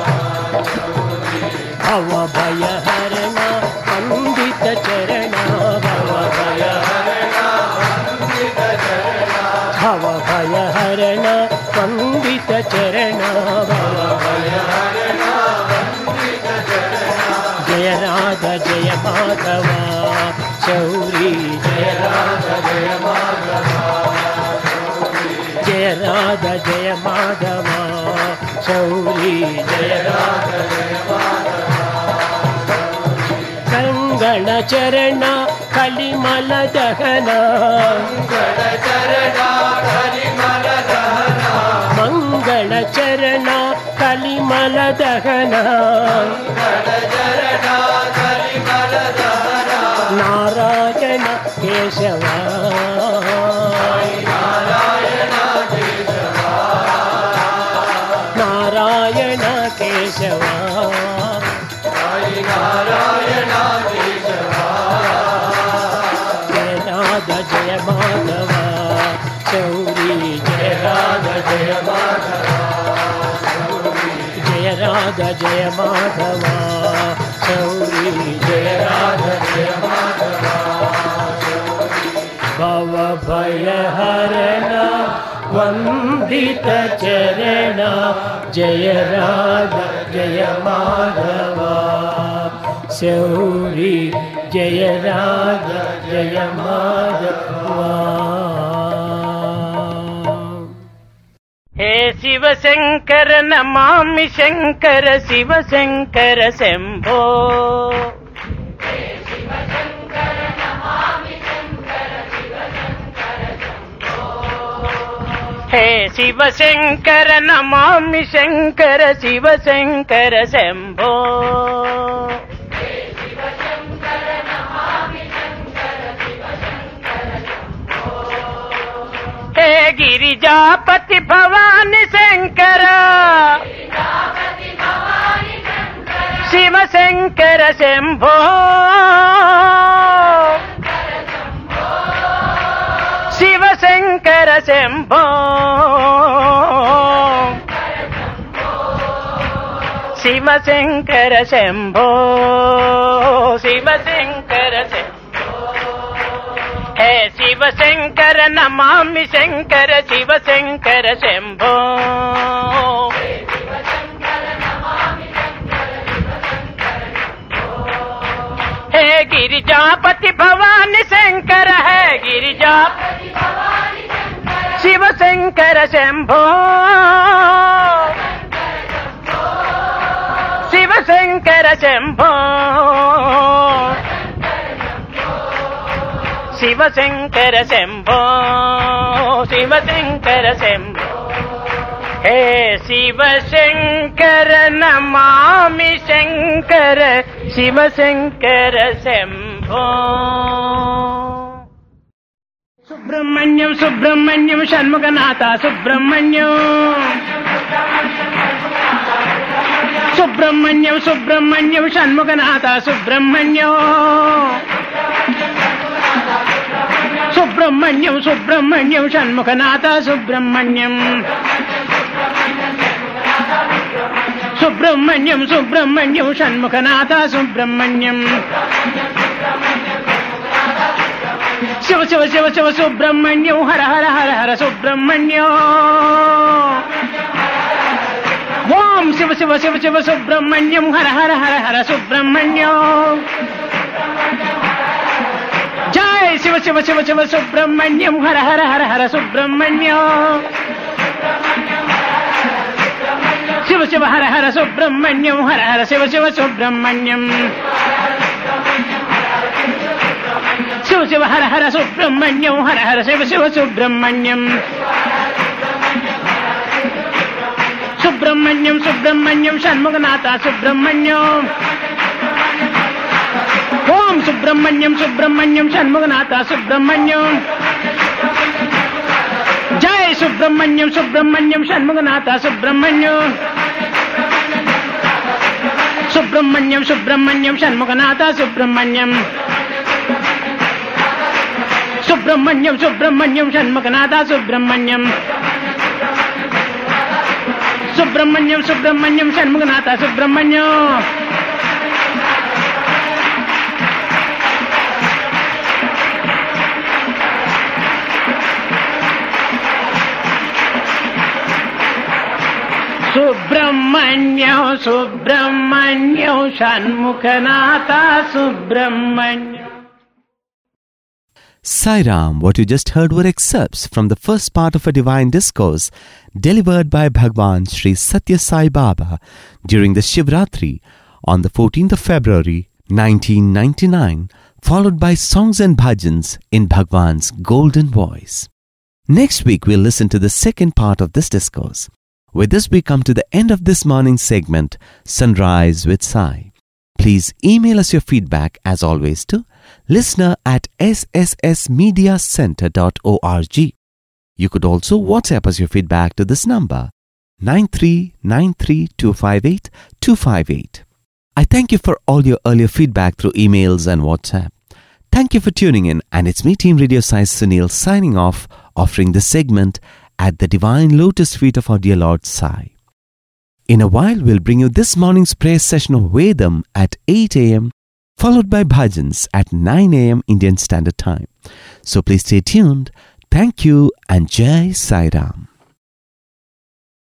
భవభయహరణ వందిత చరణ భవభయహరణ వందిత జయ రాధ జయ మాధవ శౌరీ జయ రాధ జయ మాధవ జయ రాధ జయ మాధవ శౌరీ జయ రాధ జయ మాధవ కంగణ చరణ కలిమల దహన మంగళ చరణ కలిమల దహన నారాయణ కేశవ నారాయణ కేశవ జయ రాధ జయ మాధవ శౌరీ జయ రాధ జయ మాధవ జయ రాధ జయ మాధవ శౌరీ జయ రాధ జయ మాధవ భవ భయ హరణ వందిత చరణ జయ రాధ జయ మాధవ శౌరీ జయ రాధ జయ మాధవ. హే శివ శంకర నమామి శంకర శివ శంకర శంభో హే శివ శంకర నమామి శంకర శివ శంకర శంభో హే గిరిజాపతి భవాని శంకర శివ శంకర శంభో శివ శంకర శంభో శివ శంకర శంభో శివ శంకర శంభో హే శివ శంకర నమామి శంకర శివ శంకర శంభో హే గిరిజాపతి భవాని శంకర హే గిరిజాపతి శివ శంకర శంభో శివ శంకర శంభో శివ శంకర శంభో శివ శంకర శంభో హే శివ శంకర నమామి శంకర శివ శంకర శంభో సుబ్రహ్మణ్యం సుబ్రహ్మణ్యం షణ్ముఖనాథ సుబ్రహ్మణ్యం సుబ్రహ్మణ్యం సుబ్రహ్మణ్యం షణ్ముఖనాథ సుబ్రహ్మణ్యం సుబ్రహ్మణ్యం సుబ్రహ్మణ్యం షణ్ముఖనాథ సుబ్రహ్మణ్యం సుబ్రహ్మణ్యం సుబ్రహ్మణ్యం షణ్ముఖనాథ సుబ్రహ్మణ్యం శివ శివ శివ శివ సుబ్రహ్మణ్యం హర హర హర హర సుబ్రహ్మణ్యం ఓం శివ శివ శివ శివ సుబ్రహ్మణ్యం హర హర హర హర సుబ్రహ్మణ్యం జై శివ శివ శివ శివ సుబ్రహ్మణ్యం హర హర హర హర సుబ్రహ్మణ్యం శివ శివ హర హర సుబ్రహ్మణ్యం హర హర శివ శివ సుబ్రహ్మణ్యం శివ శివ హర హర సుబ్రహ్మణ్యం హర హర శివ శివ సుబ్రహ్మణ్యం సుబ్రహ్మణ్యం సుబ్రహ్మణ్యం షణ్ముఖనాథ సుబ్రహ్మణ్యం ఓం సుబ్రహ్మణ్యం సుబ్రహ్మణ్యం షణ్ముఖనాథ సుబ్రహ్మణ్యం జై Subrahmanyam Subrahmanyam Shanmukhanatha Subrahmanyam Subrahmanyam Subrahmanyam Shanmukhanatha Subrahmanyam Subrahmanyam Subrahmanyam Shanmukhanatha Subrahmanyam Subrahmanyam Subrahmanyam Shanmukhanatha Subrahmanyam Subrahmanyam Subrahmanyam Shanmukhanatha Subrahmanyam. Sai Ram, what you just heard were excerpts from the first part of a divine discourse delivered by Bhagwan Sri Satya Sai Baba during the Shivratri on the 14th of February 1999, followed by songs and bhajans in Bhagwan's golden voice. Next week we'll listen to the second part of this discourse. With this we come to the end of this morning's segment, Sunrise with Sai. Please email us your feedback as always to listener@sssmediacenter.org. You could also WhatsApp us your feedback to this number 9393258258. I thank you for all your earlier feedback through emails and WhatsApp. Thank you for tuning in, and it's me, Team Radio Sai Sunil, signing off, offering this segment at the divine lotus feet of our dear Lord Sai. In a while, we'll bring you this morning's prayer session of Vedam at 8 a.m., followed by bhajans at 9 a.m. Indian Standard Time. So please stay tuned. Thank you and Jai Sai Ram.